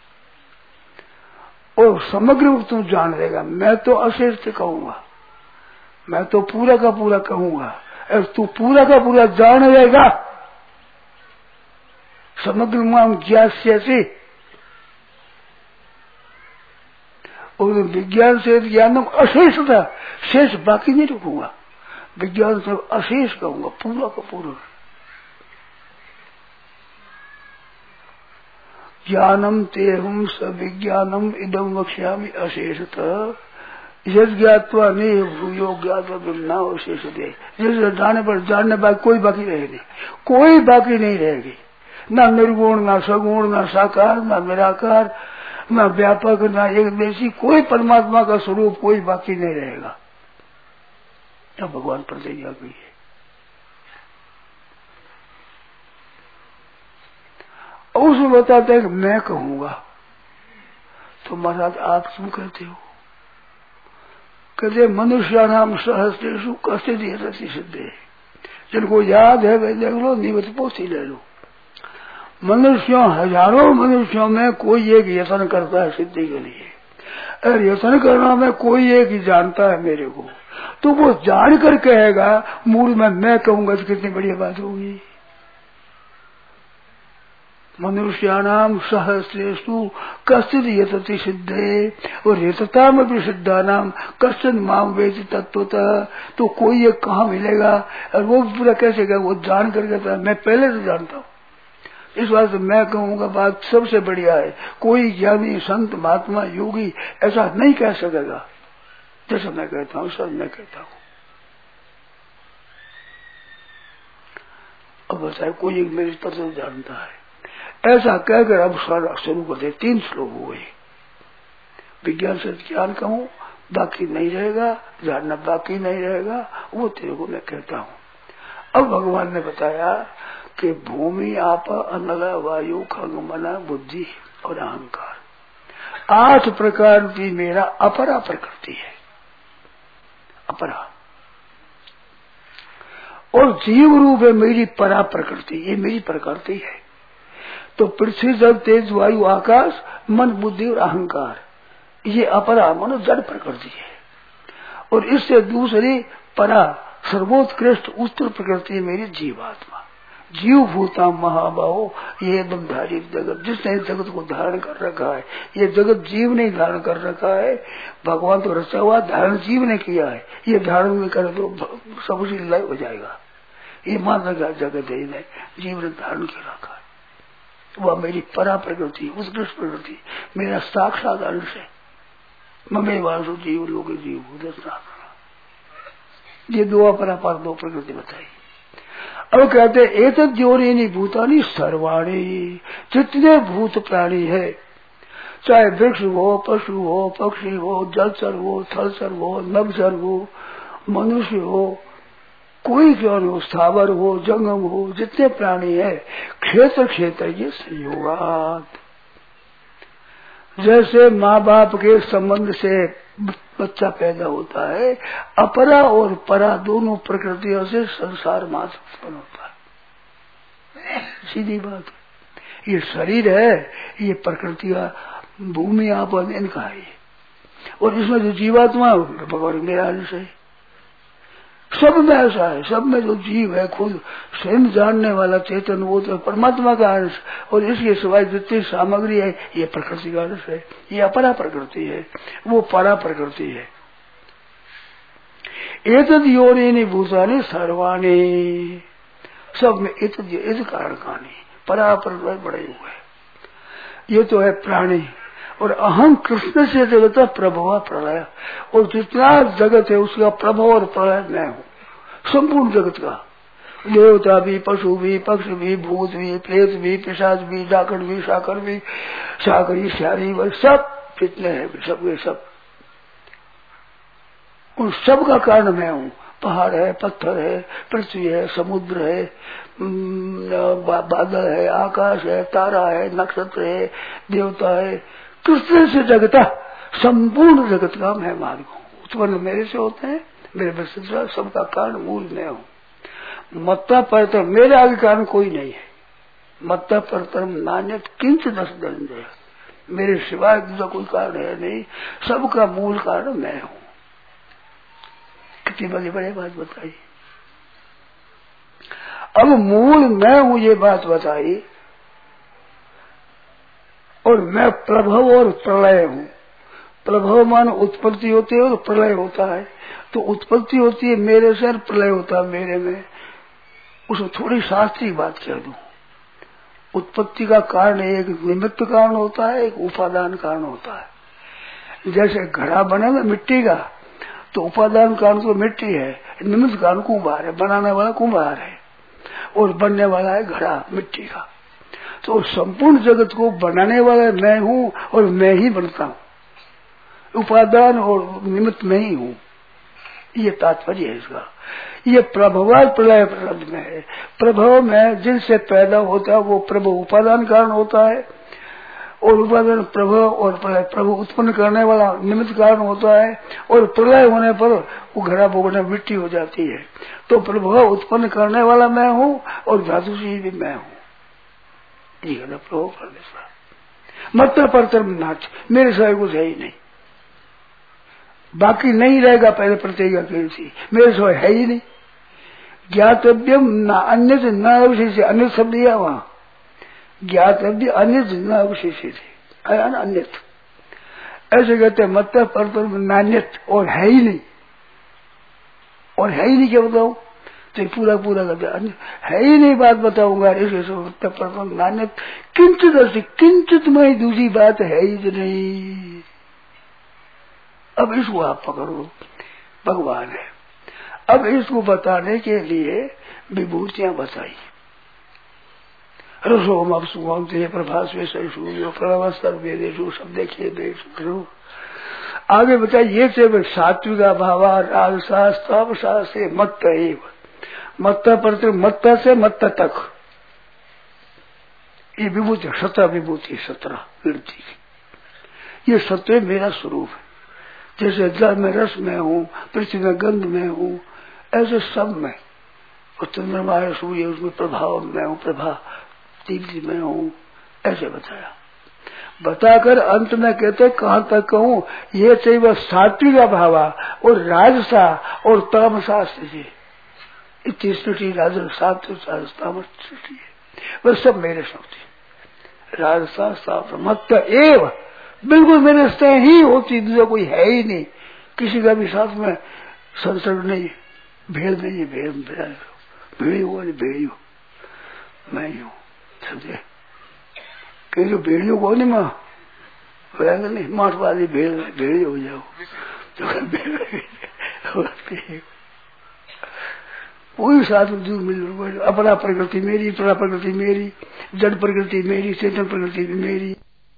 और समग्र रूप तू जान लेगा। मैं तो अशेष कहूंगा, मैं तो पूरा का पूरा कहूंगा, और तू पूरा का पूरा जान लेगा। समग्र माम ज्ञास्य से, और विज्ञान से ज्ञान अशेष था, शेष बाकी नहीं रखूंगा। विज्ञान से अशेष कहूंगा, पूरा का पूरा। ज्ञानम तेहम सविज्ञानम इदम वक्ष्यामि अशेषतः, यद ज्ञात्वा नहीं भूयो ज्ञात्वा बिना अशेष दे। जिस जाने पर जानने बाद कोई बाकी रहेगी, कोई बाकी नहीं रहेगी। ना निर्गुण, ना सगुण, ना साकार, ना निराकार, ना व्यापक, ना एक देशी, कोई परमात्मा का स्वरूप कोई बाकी नहीं रहेगा। क्या भगवान प्रतिज्ञा की है। और उसमें बताते हैं कि मैं कहूंगा, तो महाराज आप क्यों कहते हो? कहते मनुष्य नाम सहस्रेशु कष्ट दिए रसी सिद्धे, जिनको याद है वे देख लो, निमित्त पोथी ले लो। मनुष्यों, हजारों मनुष्यों में कोई एक यत्न करता है सिद्धि के लिए, और यत्न करना में कोई एक ही जानता है मेरे को, तो वो जान कर कहेगा। मूल में मैं कहूंगा तो कितनी बढ़िया बात होगी। मनुष्याणाम सहस्रेषु कश्चित यतति सिद्धे और यतता में भी सिद्धानाम कश्चित माम वेद तत्वतः। तो कोई ये कहाँ मिलेगा और वो पूरा कैसे कहेगा, वो जान कर कहता मैं पहले से जानता हूँ। इस बात से मैं कहूँगा बात सबसे बढ़िया है, कोई ज्ञानी संत महात्मा योगी ऐसा नहीं कह सकेगा जैसा मैं कहता हूँ, सब मैं कहता हूँ। अब बताए कोई एक मेरे तत्व जानता है, ऐसा कहकर अब सारा शुरू कर दे। तीन श्लोक हुए, विज्ञान से ज्ञान कहूँ बाकी नहीं रहेगा, जानना बाकी नहीं रहेगा, वो तेरे को मैं कहता हूँ। अब भगवान ने बताया कि भूमि आप अनल वायु खंग मन बुद्धि और अहंकार, आठ प्रकार की मेरा अपरा प्रकृति है, अपरा। और जीव रूप है मेरी परा प्रकृति, ये मेरी प्रकृति है। तो पृथ्वी जल तेज वायु आकाश मन बुद्धि और अहंकार, ये अपरा मनो जड़ प्रकृति है। और इससे दूसरी परा सर्वोत्कृष्ट उत्तर प्रकृति मेरी जीवात्मा, जीव भूता महाबाहो ये एकदम धारी जगत, जिसने जगत को धारण कर रखा है। ये जगत जीव ने धारण कर रखा है, भगवान तो रचा हुआ धारण जीव ने किया है। ये धारण में करे तो सब उसी लय हो जाएगा। ये मान रखा जगत है, इन्हें जीव ने धारण कर रखा है। वह मेरी परा प्रकृति उत्कृष्ट प्रकृति मेरा साक्षात अंश है। ममे वासु जीव लोग जीव, ये दो अपरा पर दो प्रकृति बताई। अब कहते एतद जोनी भूतानी सर्वाणी, जितने भूत प्राणी है, चाहे वृक्ष हो, पशु हो, पक्षी हो, जलचर हो, थलचर हो, नभचर हो, मनुष्य हो, कोई क्यों हो, स्थावर हो, जंगम हो, जितने प्राणी है, क्षेत्र क्षेत्र ये संयोगात। जैसे माँ बाप के संबंध से बच्चा पैदा होता है, अपरा और परा दोनों प्रकृतियों से संसार मात्र उत्पन्न होता है। सीधी बात। ये शरीर है, ये प्रकृति का भूमि आप इनका है, और इसमें जो जीवात्मा भगवान मेरा अंश है। सब में ऐसा है, सब में जो जीव है खुद स्वयं जानने वाला चेतन वो तो परमात्मा का अंश, और इसके सिवाय जितनी सामग्री है ये प्रकृति का अंश है। ये अपरा प्रकृति है, वो परा प्रकृति है। एतद योनि भूतानि सर्वाणि, सब में एतद एत कारण कहानी परा पर बड़े हुए। ये तो है प्राणी। और अहम कृष्ण से जगत प्रभव प्रलय, और जितना जगत है उसका प्रभव और प्रलय मैं हूँ, संपूर्ण जगत का। देवता भी, पशु भी, पक्ष भी, भूत भी, प्रेत भी, पिशाच भी, डाकड़ भी, साकर भी, साकरी श्यारी भी, सब जितने हैं सब ये सब, उन सब का कारण मैं हूँ। पहाड़ है, पत्थर है, पृथ्वी है, समुद्र है, बादल है, आकाश है, तारा है, नक्षत्र है, देवता है, कृष्ण से जगता संपूर्ण जगत का मैं मालिक हूँ। उत्पन्न मेरे से होते हैं, मेरे वस्तु सबका कारण मूल मैं हूँ। मत्ता परतर, मेरे आगे कारण कोई नहीं है। मत्ता परतर नान्य किंच दस दंड, मेरे सिवाय दूसरा कोई कारण है नहीं, सबका मूल कारण मैं हूँ। कितनी बड़ी बड़ी बात बताई। अब मूल मैं हूँ ये बात बताई, और मैं प्रभव और प्रलय हूँ। प्रभव मान उत्पत्ति होती है और प्रलय होता है। तो उत्पत्ति होती है मेरे से और प्रलय होता है मेरे में। उसमें थोड़ी शास्त्रीय बात कह दूं। उत्पत्ति का कारण एक निमित्त कारण होता है, एक उपादान कारण होता है। जैसे घड़ा बने ना मिट्टी का, तो उपादान कारण तो मिट्टी है, निमित्त कारण कुम्हार है, बनाने वाला कुम्हार है, और बनने वाला है घड़ा मिट्टी का। तो संपूर्ण जगत को बनाने वाला मैं हूँ और मैं ही बनता हूँ, उपादान और निमित्त मैं ही हूँ। ये तात्पर्य है इसका। ये प्रभव प्रलय प्रलय में है। प्रभव में जिनसे पैदा होता है वो प्रभु उपादान कारण होता है, और उपादान प्रभव और प्रलय प्रभु उत्पन्न करने वाला निमित्त कारण होता है, और प्रलय होने पर वो घड़ा बोगने मिट्टी हो जाती है। तो प्रभव उत्पन्न करने वाला मैं हूँ और धातु से भी मैं हूँ। प्रभु परमेश्वर मत परतर नाच, मेरे सिवाय कुछ है ही नहीं, बाकी नहीं रहेगा। पहले प्रतिज्ञा की थी, मेरे सिवाय है ही नहीं। ज्ञातव्यम न अन्य से न विशेष, अन्य शब्द दिया वहां ज्ञात भी अन्य न अवशेषित है, अन्यत ऐसे कहते हैं। मत पर तो नान्यत और है ही नहीं, और है ही नहीं क्या बताओ, तो पूरा पूरा कहते हैं है ही नहीं बात बताऊंगा। ऐसे पर नान्यत किंचित ऐसी किंचित में दूसरी बात है ही नहीं। अब इसको आप पकड़ो, भगवान है। अब इसको बताने के लिए विभूतियां बताई। रसोम अब सुगमते प्रभास वे सूर्यो प्रवस्तर वेदेशु सब देखिए देश। आगे बताइए ये से सात्विका भावा राजसास तपसा से मत्त एव मत्त पर मत्त से मत्त तक ये विभूति सत्रह विभूति सत्रह गिनती की। ये सत्रह मेरा स्वरूप है। जैसे जल में रस में हूँ, पृथ्वी में गंध में हूँ, ऐसे सब में। और चंद्रमा है सूर्य उसमें प्रभाव में हूँ, प्रभा दीप्ति में हूँ, ऐसे बताया। बताकर अंत में कहते कहां तक कहूँ, ये चाहिए वह सात्विक भावा और राजसा और तामसा स्थिति। इतनी स्थिति राज सात्विक तामस स्थिति है, वह सब मेरे होती। राजसा सात्विक मत एव बिल्कुल मेरे से ही होती, दूसरा कोई है ही नहीं। किसी का भी साथ में संसर्ग नहीं, भेड़ नहीं है, भेड़ भेड़ी हुआ नहीं, भेड़ी हो मैं ही हूँ। समझे कहीं जो भेड़ियों को नहीं माँ नहीं माठ वाली भेड़ भेड़ी हो जाओ कोई साथ में दूर मिल। अपना प्रकृति मेरी, अपना प्रकृति मेरी, जड़ प्रकृति मेरी, चेतन प्रकृति भी मेरी।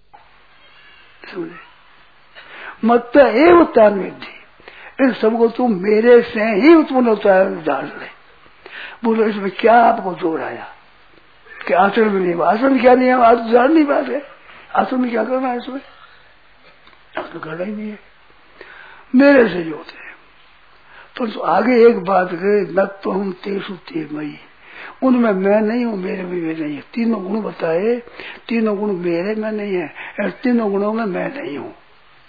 समझे मत एव तान्विधि, इन सबको तुम मेरे से ही उत्पन्न होता है जान ले। बोलो इसमें क्या आपको जोर आया कि आचरण में नहीं, आचरण क्या नहीं है, आज जान नहीं बात है। आचरण में क्या करना है, इसमें तो करना ही नहीं है, मेरे से ही होते हैं। तो, तो आगे एक बात कहे न तो हम तेसु ते मई, उनमें मैं नहीं हूँ, मेरे में वे नहीं है। तीनों गुण बताए, तीनों गुण मेरे में नहीं है, तीनों गुणों में मैं नहीं हूँ।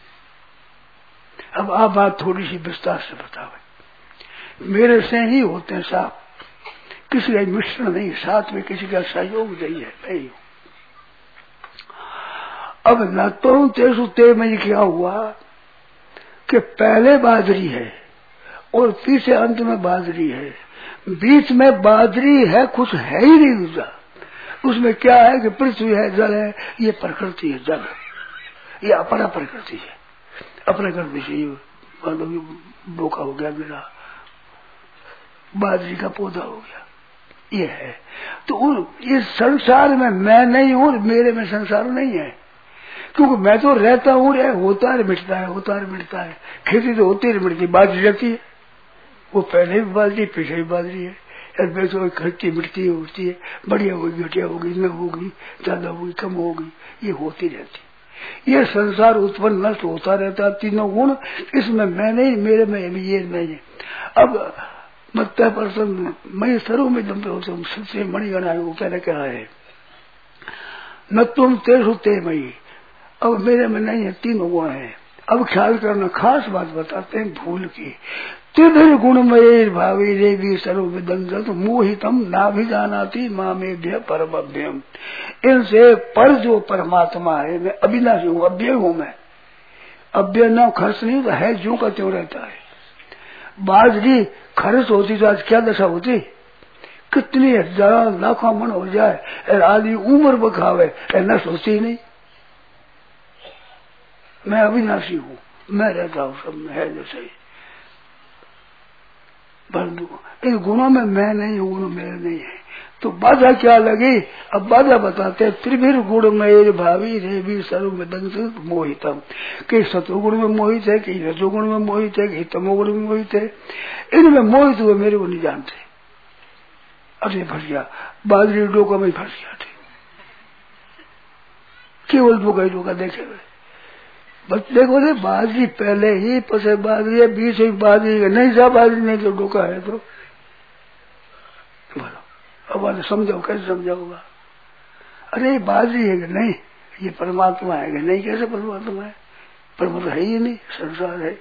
अब आप बात थोड़ी सी विस्तार से बताओ। मेरे से ही होते हैं साफ, किसी का मिश्रण नहीं, साथ में किसी का सहयोग नहीं है, नहीं हूँ। अब न तो तेसु ते में क्या हुआ कि पहले बादरी है और पीछे अंत में बादरी है, बीच में बादरी है, कुछ है ही नहीं दूसरा। उसमें क्या है कि पृथ्वी है, जल है, ये प्रकृति है, जल ये अपना प्रकृति है। अपने प्रकृति से बोका हो गया, मेरा बादरी का पौधा हो गया, ये है। तो इस संसार में मैं नहीं हूँ, मेरे में संसार नहीं है, क्योंकि मैं तो रहता हूँ, होता है मिटता है, होता है मिटता है। खेती तो होती है मिटती, बादरी रहती है, वो पहले भी बादरी पीछे भी बादरी है। तो खटती मिटती है, उठती है, बढ़िया होगी, घटिया होगी, न होगी, ज्यादा होगी, कम होगी, ये होती रहती। ये संसार उत्पन्न नष्ट होता रहता है, तीनों गुण इसमें मैं नहीं, मेरे में भी ये नहीं है। अब मत पर्सन मैं सर्व में दम पे होता हूँ, सबसे मणिगणा पहले क्या है न तुम तेसु ते मई। अब मेरे में नहीं है, तीनों गुण है। अब ख्याल करना, खास बात बताते हैं भूल की। तिधर गुणमय भावी देवी सर्वविदंत मोहितम ना भी जानाती मामेभ्य परमभ्यम। इनसे पर जो परमात्मा है, मैं अविनाशी हूँ, अव्यय हूँ मैं। अव्यय ना खर्च नहीं तो है जो का त्यों रहता है। बादरी खर्च होती तो आज क्या दशा होती, कितनी हजार लाखों मन हो जाए, आदि उम्र बखावे, न सोचती नहीं। मैं अविनाशी हूँ, मैं रहता हूँ, सब में है जैसे ही। इन गुणों में मैं नहीं हूँ, गुण मेरे नहीं है। तो बाधा क्या लगी, अब बाधा बताते हैं। त्रिभिर गुण में भावी रेवी सर्व दंत मोहितम, कई सतोगुण में मोहित है, कई रजोगुण में मोहित है, कई तमोगुण में मोहित है। इनमें मोहित हुए मेरे को नहीं जानते। अरे फंस गया, बादरी डोका में फंस गया थे, केवल डोका ही डोका देखे हुए। बस देखो रे, बादरी पहले ही पसे बादरी है, बीच में बादरी है, नहीं जा बादरी नहीं तो डोका है। तो बोलो अब वाले समझाओ, कैसे समझाओगा। अरे बादरी है कि नहीं, ये परमात्मा है कि नहीं, कैसे परमात्मा है, परमात्मा है ही नहीं, संसार है।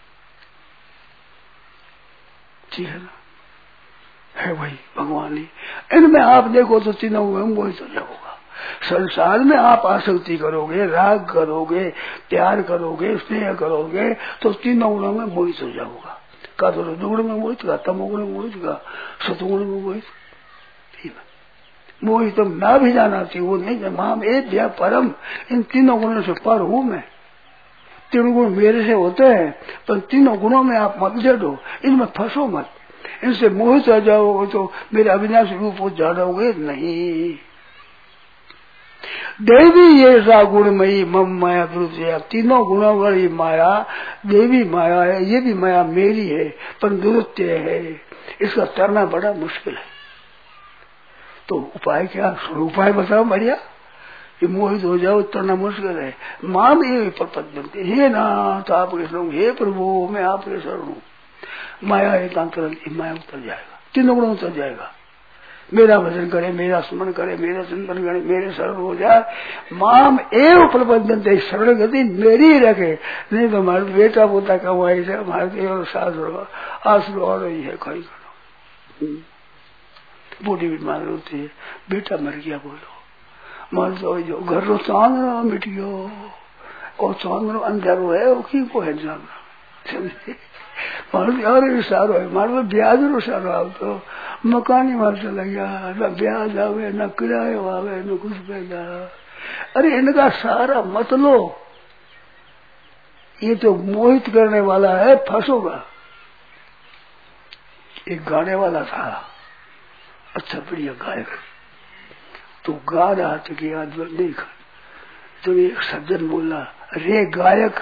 ठीक है ना, है वही भगवान ही। इनमें आप देखो तो तीनों में मोहित हो जाओगा। संसार में आप आसक्ति करोगे, राग करोगे, प्यार करोगे, स्नेह करोगे तो तीनों गुणों में मोहित हो जाओगा। का तो रजोगुण में मोहित, का तमोगुण में मोहित, का सतुगुण में मोहित। मोहित तुम ना भी जाना चाहिए, वो नहीं। माम एक दिया परम, इन तीनों गुणों से पर हूं मैं। तीनों गुण मेरे से होते हैं, पर तीनों गुणों में आप मत जड़ो, इनमें फंसो मत। इनसे मोहित आ जाओगे तो मेरे अविनाशी रूप को जाड़ोगे नहीं। देवी ये सा गुणमयी मम माया विरुद्ध, तीनों गुणों वाली माया देवी माया है, ये भी माया मेरी है पर दुरुत्य है। इसका तरना बड़ा मुश्किल है। तो उपाय क्या? उपाय बताओ बढ़िया। ये मोहित हो जाओ तरना मुश्किल है। मां ये पद बनते, हे नाथ आपके शरण, हे प्रभु मैं आपके शरण हूँ। माया एकांत माया उतर जाएगा, तीनों गुणों उतर जाएगा। मेरा भजन करे, मेरा स्मरण करे, मेरा चिंतन करे, मेरे शरण हो जाए। माम एव प्रबंधन, शरण गति मेरी ही रखे। नहीं तो हमारे बेटा पोता कमाई से हमारे शास्त्र आसर और ही है कोई करो। बूढ़ी बीमार होती है, बेटा मर गया बोलो, मर तो जो घर रो चांदनो मिट गयो, और चांदनो अंधेरो है वो की को है जानना समझे। मारो यार सारो है, मारो ब्याज रो सारो आव तो मकान ही मार चला गया, न ब्याज आवे न किरायो आवे न कुछ पैदा। अरे इनका सारा मत लो, ये तो मोहित करने वाला है, फंसोगा। एक गाने वाला था, अच्छा बढ़िया गायक, तो गा रहा था कि आज देख, तो एक सज्जन बोला, रे गायक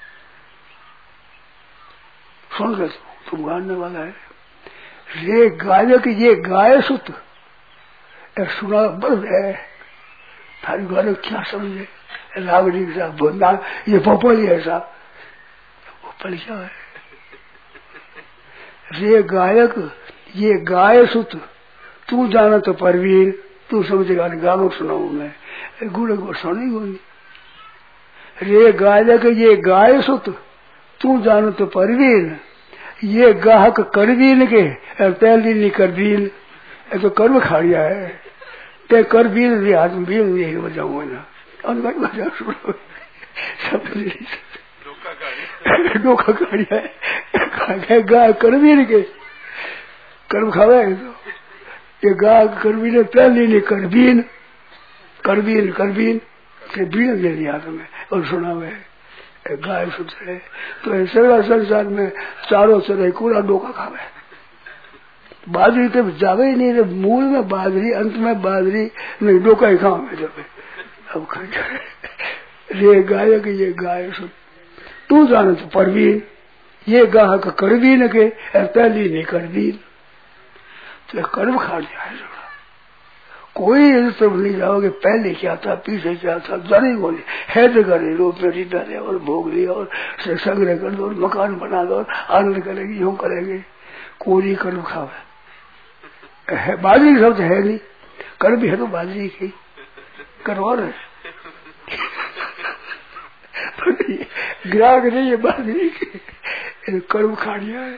सुन रहे तुम गाने वाला है, रे गायक ये गाय सुत सुना बल है, थारी गायक क्या समझे लावड़ी सा बोलना, ये पोपली है सा पोपल क्या है। रे गायक ये गाय सुत तू जाना तो परवीर, तू समझेगा गानो सुनाऊ मैं गुड़ गुड़ सुनी गुनी। रे गायक ये गाय सुत तू जानो तो परवीन, ये गाहक करवीन के पहली नहीं करवीन, तो कर्म खाड़िया है ते करवीन भी आदमी भी यही बजाऊंगा ना और मैं बजा सुनो सब डोका खाड़िया है, गा करवीन के कर्म खावे तो ये गा करवीन पहली नहीं करवीन, करवीन करवीन से बीन ले लिया तुम्हें और सुना हुए गाय सुध है। तो ऐसे संसार में चारों तरह पूरा डोका खावे, बाजरी तो जावे ही नहीं, मूल में बाजरी अंत में बाजरी नहीं, डोका ही खावे जब अब खा रे गायक ये गाय सुध तू जाने तो परवीन, ये गाहक करवीन के पहली नहीं करवीन, तो कर्म खा जाए। कोई तरफ नहीं जाओगे, पहले क्या था पीछे क्या था जाने बोले है जगह रूप में रीता दे और भोग लिया और संग्रह कर दो और मकान बना दो और आनंद करेगी यूं करेंगे। कोई कर्म खावे है, बाजरी शब्द है नहीं, कर्म भी है तो बाजरी की करवा रहे ग्राहक नहीं है बाजरी की, कर्म खा लिया है।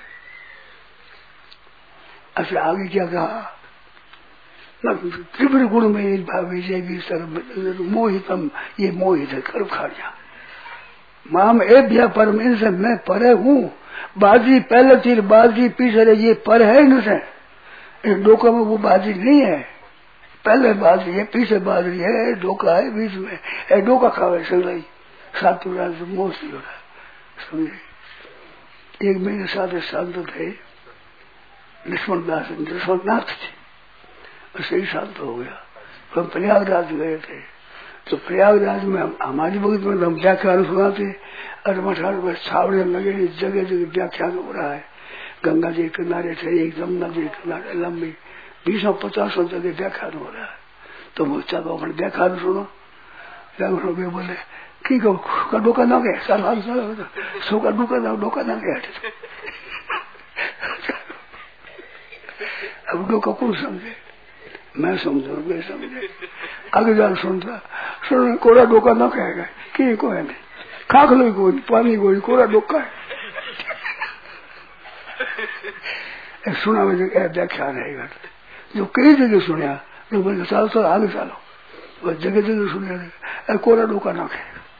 अच्छा आगे क्या कहा, त्रिपुर गुण में भावी जैवी सर्व मोहितम, ये मोहित है कर्म खाड़िया। माम ए भ्या परम, इनसे मैं परे हूँ। बाजरी पहले तीर बाजरी पीछे रहे, ये पर है इनसे, इस डोका में वो बाजरी नहीं है, पहले बाजरी है पीछे बाजरी है, डोका है बीच में, ए डोका खावे सगलाई सातु मोस्ती हो रहा समझे। एक मेरे साथ शांत थे लक्ष्मण दास, लक्ष्मण नाथ थे, उससे ही शांत हो गया। तो हम प्रयागराज गए थे, तो प्रयागराज में हम, हमारी भगत में हम व्याख्यान सुनाते और मठार में छावड़े लगे, जगह जगह व्याख्यान हो रहा है। गंगा जी किनारे थे, एक जमुना जी किनारे लंबी बीसों पचासों जगह व्याख्यान हो रहा है। तो वो चलो अपने व्याख्यान सुनो। में बोले की का डोका ना गए साल सो का डोका ना डोका ना गया। अब डोका कौन समझे, मैं समझू वे समझे। आगे जान सुनता सुन कोरा डोका ना कहेगा कि को है खाक लो कोई पानी कोई कोरा डोका है। सुना मुझे व्याख्यान है जो कई जगह सुनिया, तो बोले चलो चलो आगे चलो जगह जगह सुने कोरा डोका नाखे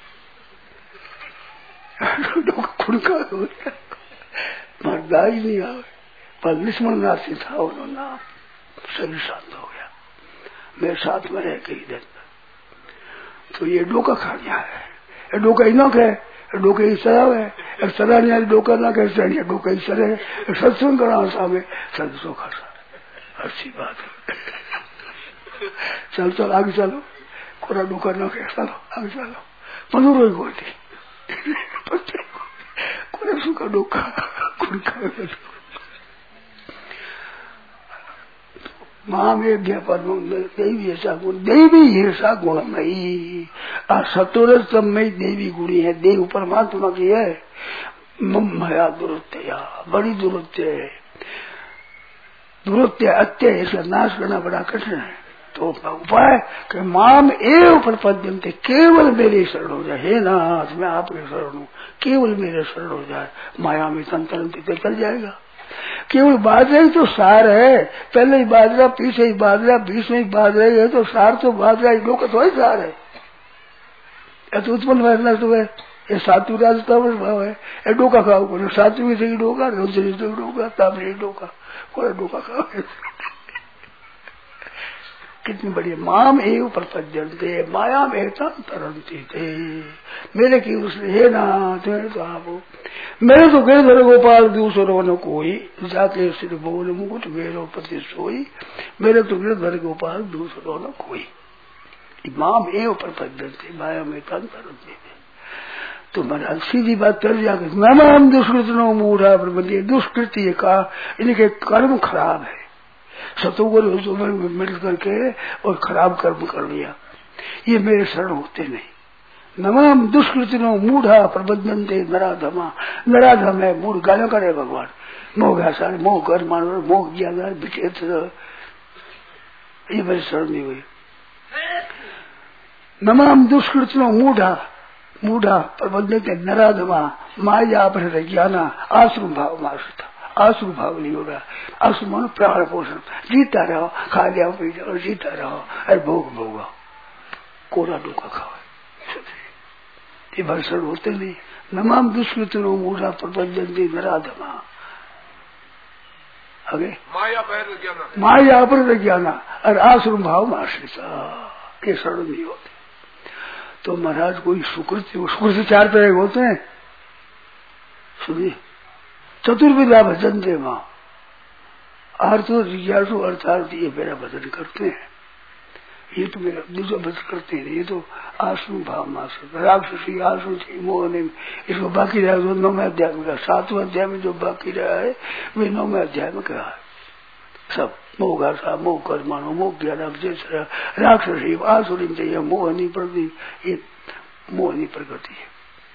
डोका खुड़का मरदाई नहीं आवे पर निस्मरण नाथी था उन्होंने नाम सभी शांत हो गया। मेरे साथ में रह कई दिन तो ये डोका खाने आया है डोका ही ना कहे डोके ही सराव है सरा नहीं डोका ना कहे सर डोका ही सर है सत्संग करा सामने सदसो खासा अच्छी बात है। चल चल आगे चलो कोरा डोका ना कहे चलो आगे चलो मधुरो ही बोलती कोरा सूखा डोका माँ में देवी ऐसा गुण देवी ऐसा गुण नहीं सतुर सब में देवी गुणी है देव परमात्मा की है मया दुरुत्या बड़ी दुरुत्य है दुरुत्य अत्य इसका नाश करना बड़ा कठिन है। तो उपाय कि माम एव प्रपद्यम थे केवल मेरे शरण हो जाए हे नाथ मैं आपके शरण हूँ केवल मेरे शरण हो जाए माया में संतरण चल जाएगा। केवल बाजरा ही तो सार है पहले ही बाजरा पीछे ही बाजरा बीच में ही बाजरा है तो सार तो बाजरा ही डोका तो ही सार है तो उत्पन्न वैसा तो है ये सात्विक राजता भाव है ये डोका खाओ को सात्विक से डोका रोजरी से डोका तापरी डोका कोई डोका खाओ कितनी बढ़िया माम एव प्रपद्यन्ते माया में तरंती थे मेरे की उसने हे नाथ मेरे तो आप मेरे तो गिरधर गोपाल दूसरों न कोई जाके सिर बोल मुकुट मेरो पति सोई मेरे तो गिरधर गोपाल दूसरों न कोई माम एव प्रपद्यन्ते माया में तरंती थे। तो महाराज सीधी बात कर जाकर नमाम दुष्कृतनो मूढ़ा प्रबंधी दुष्कृति का इनके कर्म खराब है सतोगर मिल करके और खराब कर्म कर लिया ये मेरे शरण होते नहीं। नमाम दुष्कृतिनो मूढ़ा प्रबंधनते नराधमा नराधम है मूढ़ गाना करे भगवान मोह घासा मोह कर मानो मोह ज्ञान विचेत ये मेरे शरण नहीं हुई। नमाम दुष्कृतिनो मूढ़ा मूढ़ा प्रबंधनते नराधमा माया पर ज्ञाना आश्रम भाव मासुता आंसू भाव नहीं हो रहा आंसू मानो प्राण पोषण जीता रहो खा जाओ पी जाओ जीता रहो अरे भोग भोगा कोरा डोका खाओ ये भर्षण होते नहीं। नमाम दुष्कृतनो मूढ़ा प्रबंधन नराधमा आगे माया पर माया पर ज्ञाना और आश्रम भाव में आश्रिता ये शरण नहीं होते। तो महाराज कोई सुकृति सुकृति चार तरह होते हैं सुनिए चतुर्विधा भजन दे माँ आर्थो जिज्ञासु अर्थार्थ ये मेरा भजन करते हैं ये तो मेरा दूसरा भजन करते हैं ये तो आसु भाव मास राक्षसी आसु मोहन इसको बाकी रहा जो नौवें अध्याय में कहा सातवें अध्याय में जो बाकी रहा है वे नौवें अध्याय में कहा है सब मोह घासा मोह कर मानो मोह ज्ञान राक्षसी आसुरी चाहिए मोहनी प्रति ये मोहनी प्रकृति है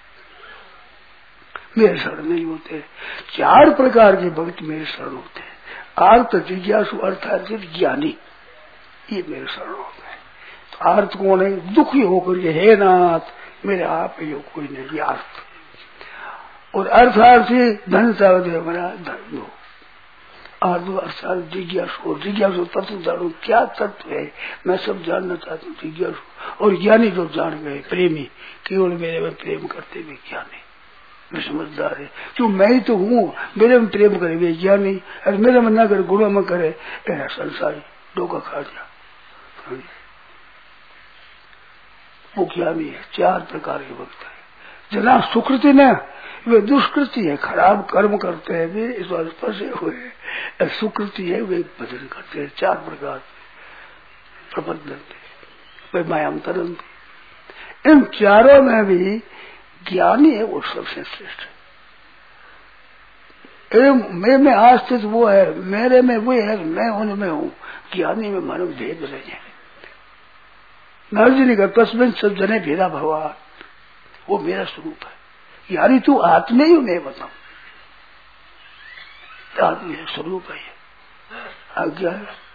मेरे शरण नहीं होते। चार प्रकार के भक्त मेरे शरण होते हैं आर्त जिज्ञासु अर्थात ज्ञानी ये मेरे शरण होते हैं। तो आर्त कौन है दुखी होकर के हे नाथ मेरे आप यो कोई नहीं आर्त और अर्थार्थी धन चाहे मेरा धन दो आर्थ अर्थात जिज्ञासु और जिज्ञासु तत्व जानो क्या तत्व है मैं सब जानना चाहता हूँ जिज्ञासु और ज्ञानी जो जान गए प्रेमी केवल मेरे में प्रेम करते भी ज्ञानी मैं समझदार है क्यों मैं ही तो हूँ मेरे में प्रेम करे वे ज्ञानी और मेरे में न करे गुणों में करे ऐसा संसारी डोका खा गया वो ज्ञानी है। चार प्रकार के भक्त है जना सुकृति न वे दुष्कृति है खराब कर्म करते हैं वे इस बात फंसे हुए सुकृति है वे भजन करते हैं चार प्रकार प्रबंधन वे मायाम तरंत इन चारों में भी ज्ञानी है वो सबसे श्रेष्ठ है। मैं में आस्थित वो है मेरे में वो है मैं उनमें हूँ ज्ञानी में मानव भेद रहे हैं नर्जनी का तस्मिन सब जने भेदा भगवान वो मेरा स्वरूप है यानी तू आत्मा ही मैं बताऊं आत्मा स्वरूप है आज्ञा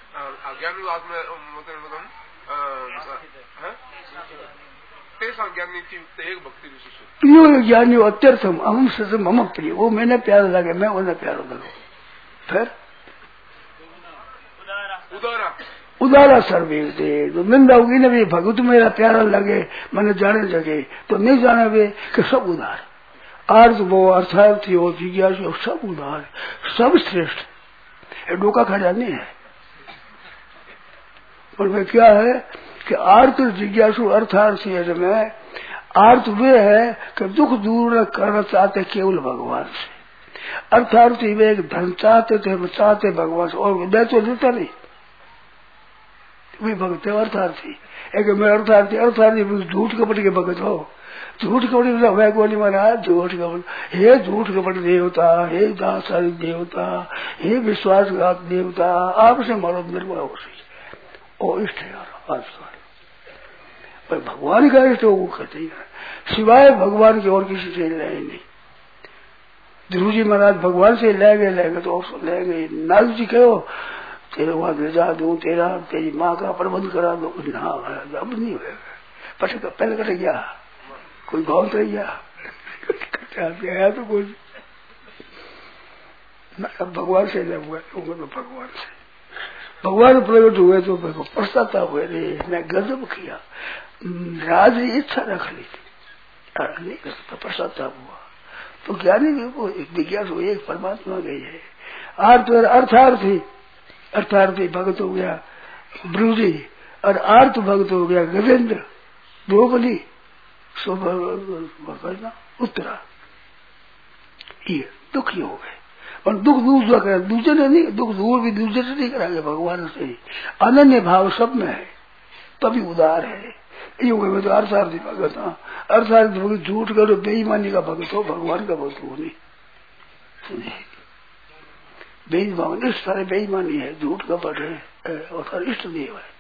प्रियो ज्ञानी अत्यर्थम अहम सम मम प्रिय वो मैंने प्यारा लगे मैं उन्हें प्यारा लगू फिर उदारा सर्वे थे तो निंदा होगी ना भी भगवत मेरा प्यारा लगे मैंने जाने जगे तो नहीं जाने वे कि सब उदार अर्थ वो अर्थार्थी हो जिज्ञासु सब उदार सब श्रेष्ठ डोका खड़ा नहीं है। पर वे क्या है कि अर्थ जिज्ञासु अर्थार्थी में अर्थ वे है कि दुख दूर करना चाहते केवल भगवान से, अर्थार्थी वे एक धन चाहते थे चाहते भगवान से और दे तो देता नहीं वे भगत है अर्थार्थी। एक मैं अर्थार्थी अर्थार्थी झूठ कपट के भगत हो, झूठ कपट वह गोली महाराज झूठ कपट हे झूठ कपट देवता हे दासारी देवता हे विश्वासघात देवता आपसे मारो निर्मल हो सही ओ इष्ट है पर भगवान का इष्ट वो कहते ही सिवाय भगवान की और किसी से ले नहीं। ध्रुव जी महाराज भगवान से ले गए ले गए तो और ले गए नारद जी कहो तेरे वहां भेजा दू तेरा तेरी माँ का प्रबंध करा दो ना अब नहीं होगा पट पहले कट गया कोई भाव तो गया गया तो कोई अब भगवान से ले हुआ तो भगवान से भगवान प्रकट हुए तो पश्चाताप हुए रे मैं गजब किया राज इच्छा रख ली थी नहीं पश्चाताप हुआ तो ज्ञानी भी वो विज्ञान हुए एक परमात्मा गई है अर्थ अर्थार्थी अर्थार्थी भगत हो गया ब्रूजी और आर्थ भगत हो गया गजेंद्र द्रौपदी सो भगवान उत्तरा ये दुखी हो गए और दुख दूसरा करे दूसरे ने नहीं दुख दूर भी दूसरे से नहीं कराएंगे भगवान से अनन्य भाव सब में है तभी उदार है यूं मैं तो अर्थार्थी भगत हाँ अर्थार्थी भगत झूठ करो बेईमानी का भगत हो भगवान का भगत हो नहीं बेईमान इस सारे बेईमानी है झूठ कपट है और इष्ट देव है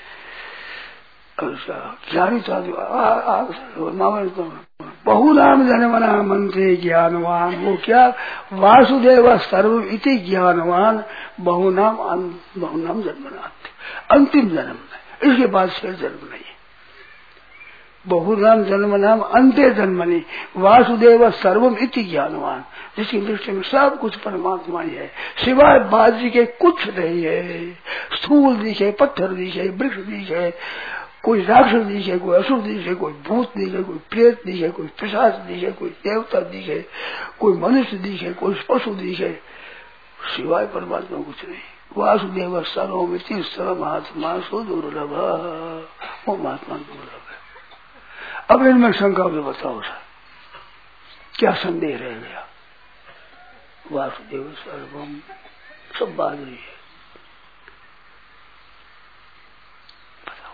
ज्ञानी साधु बहु नाम जन्मना मंत्री ज्ञानवान वो क्या वासुदेव सर्व इति ज्ञानवान बहु नाम बहु नाम जन्मना अंतिम जन्म में इसके बाद फिर जन्म नहीं बहु नाम जन्म नाम अंत्य जन्मनी वासुदेव सर्वम इति ज्ञानवान जिसकी दृष्टि में सब कुछ परमात्मा ही है सिवाय बाजी के कुछ नहीं है। स्थूल दिखे पत्थर दिखे वृक्ष दिखे कोई राक्षस दिखे कोई असुर दिखे कोई भूत दिखे कोई प्रेत दिखे कोई पिशाच दिखे कोई देवता दिखे कोई मनुष्य दिखे कोई पशु दिखे सिवाय परमात्मा कुछ नहीं। वासुदेव सर्वमिति सर्वमात्मा सो दुर्लभ वो महात्मा दुर्लभ है। अब इनमें शंका भी बताओ सर क्या संदेह रह गया। वासुदेव सर्वम सब बात रही है बताओ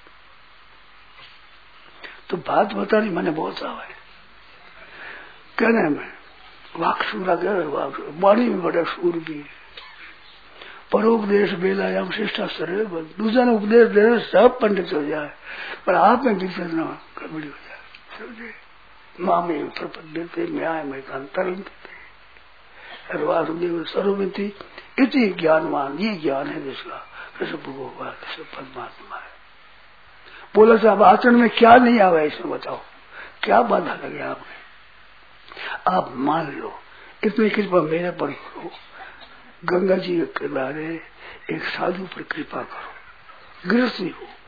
तो बात बतानी मैंने बहुत सा है कहने में वाक्सूरा कह रहे वाक वाणी में बड़ा सूर भी परोपदेश बेलायाम शिष्टा सर दूसरा ने उपदेश दे सब पंडित हो जाए पर आप में विचर न गड़बड़ी हो जाए समझे माँ में प्रपद्यते न्याय में अंतरंत वासुदेव सर्वमिति इति ज्ञानवान ये ज्ञान है जिसका कृष्ण भगवान कृष्ण परमात्मा है। बोला साहब आचरण में क्या नहीं आवा इसमें बताओ क्या बाधा लगे आपने आप मान लो इतनी कृपा मेरे पर करो गंगा जी के किनारे एक साधु पर कृपा करो गृहस्थी हो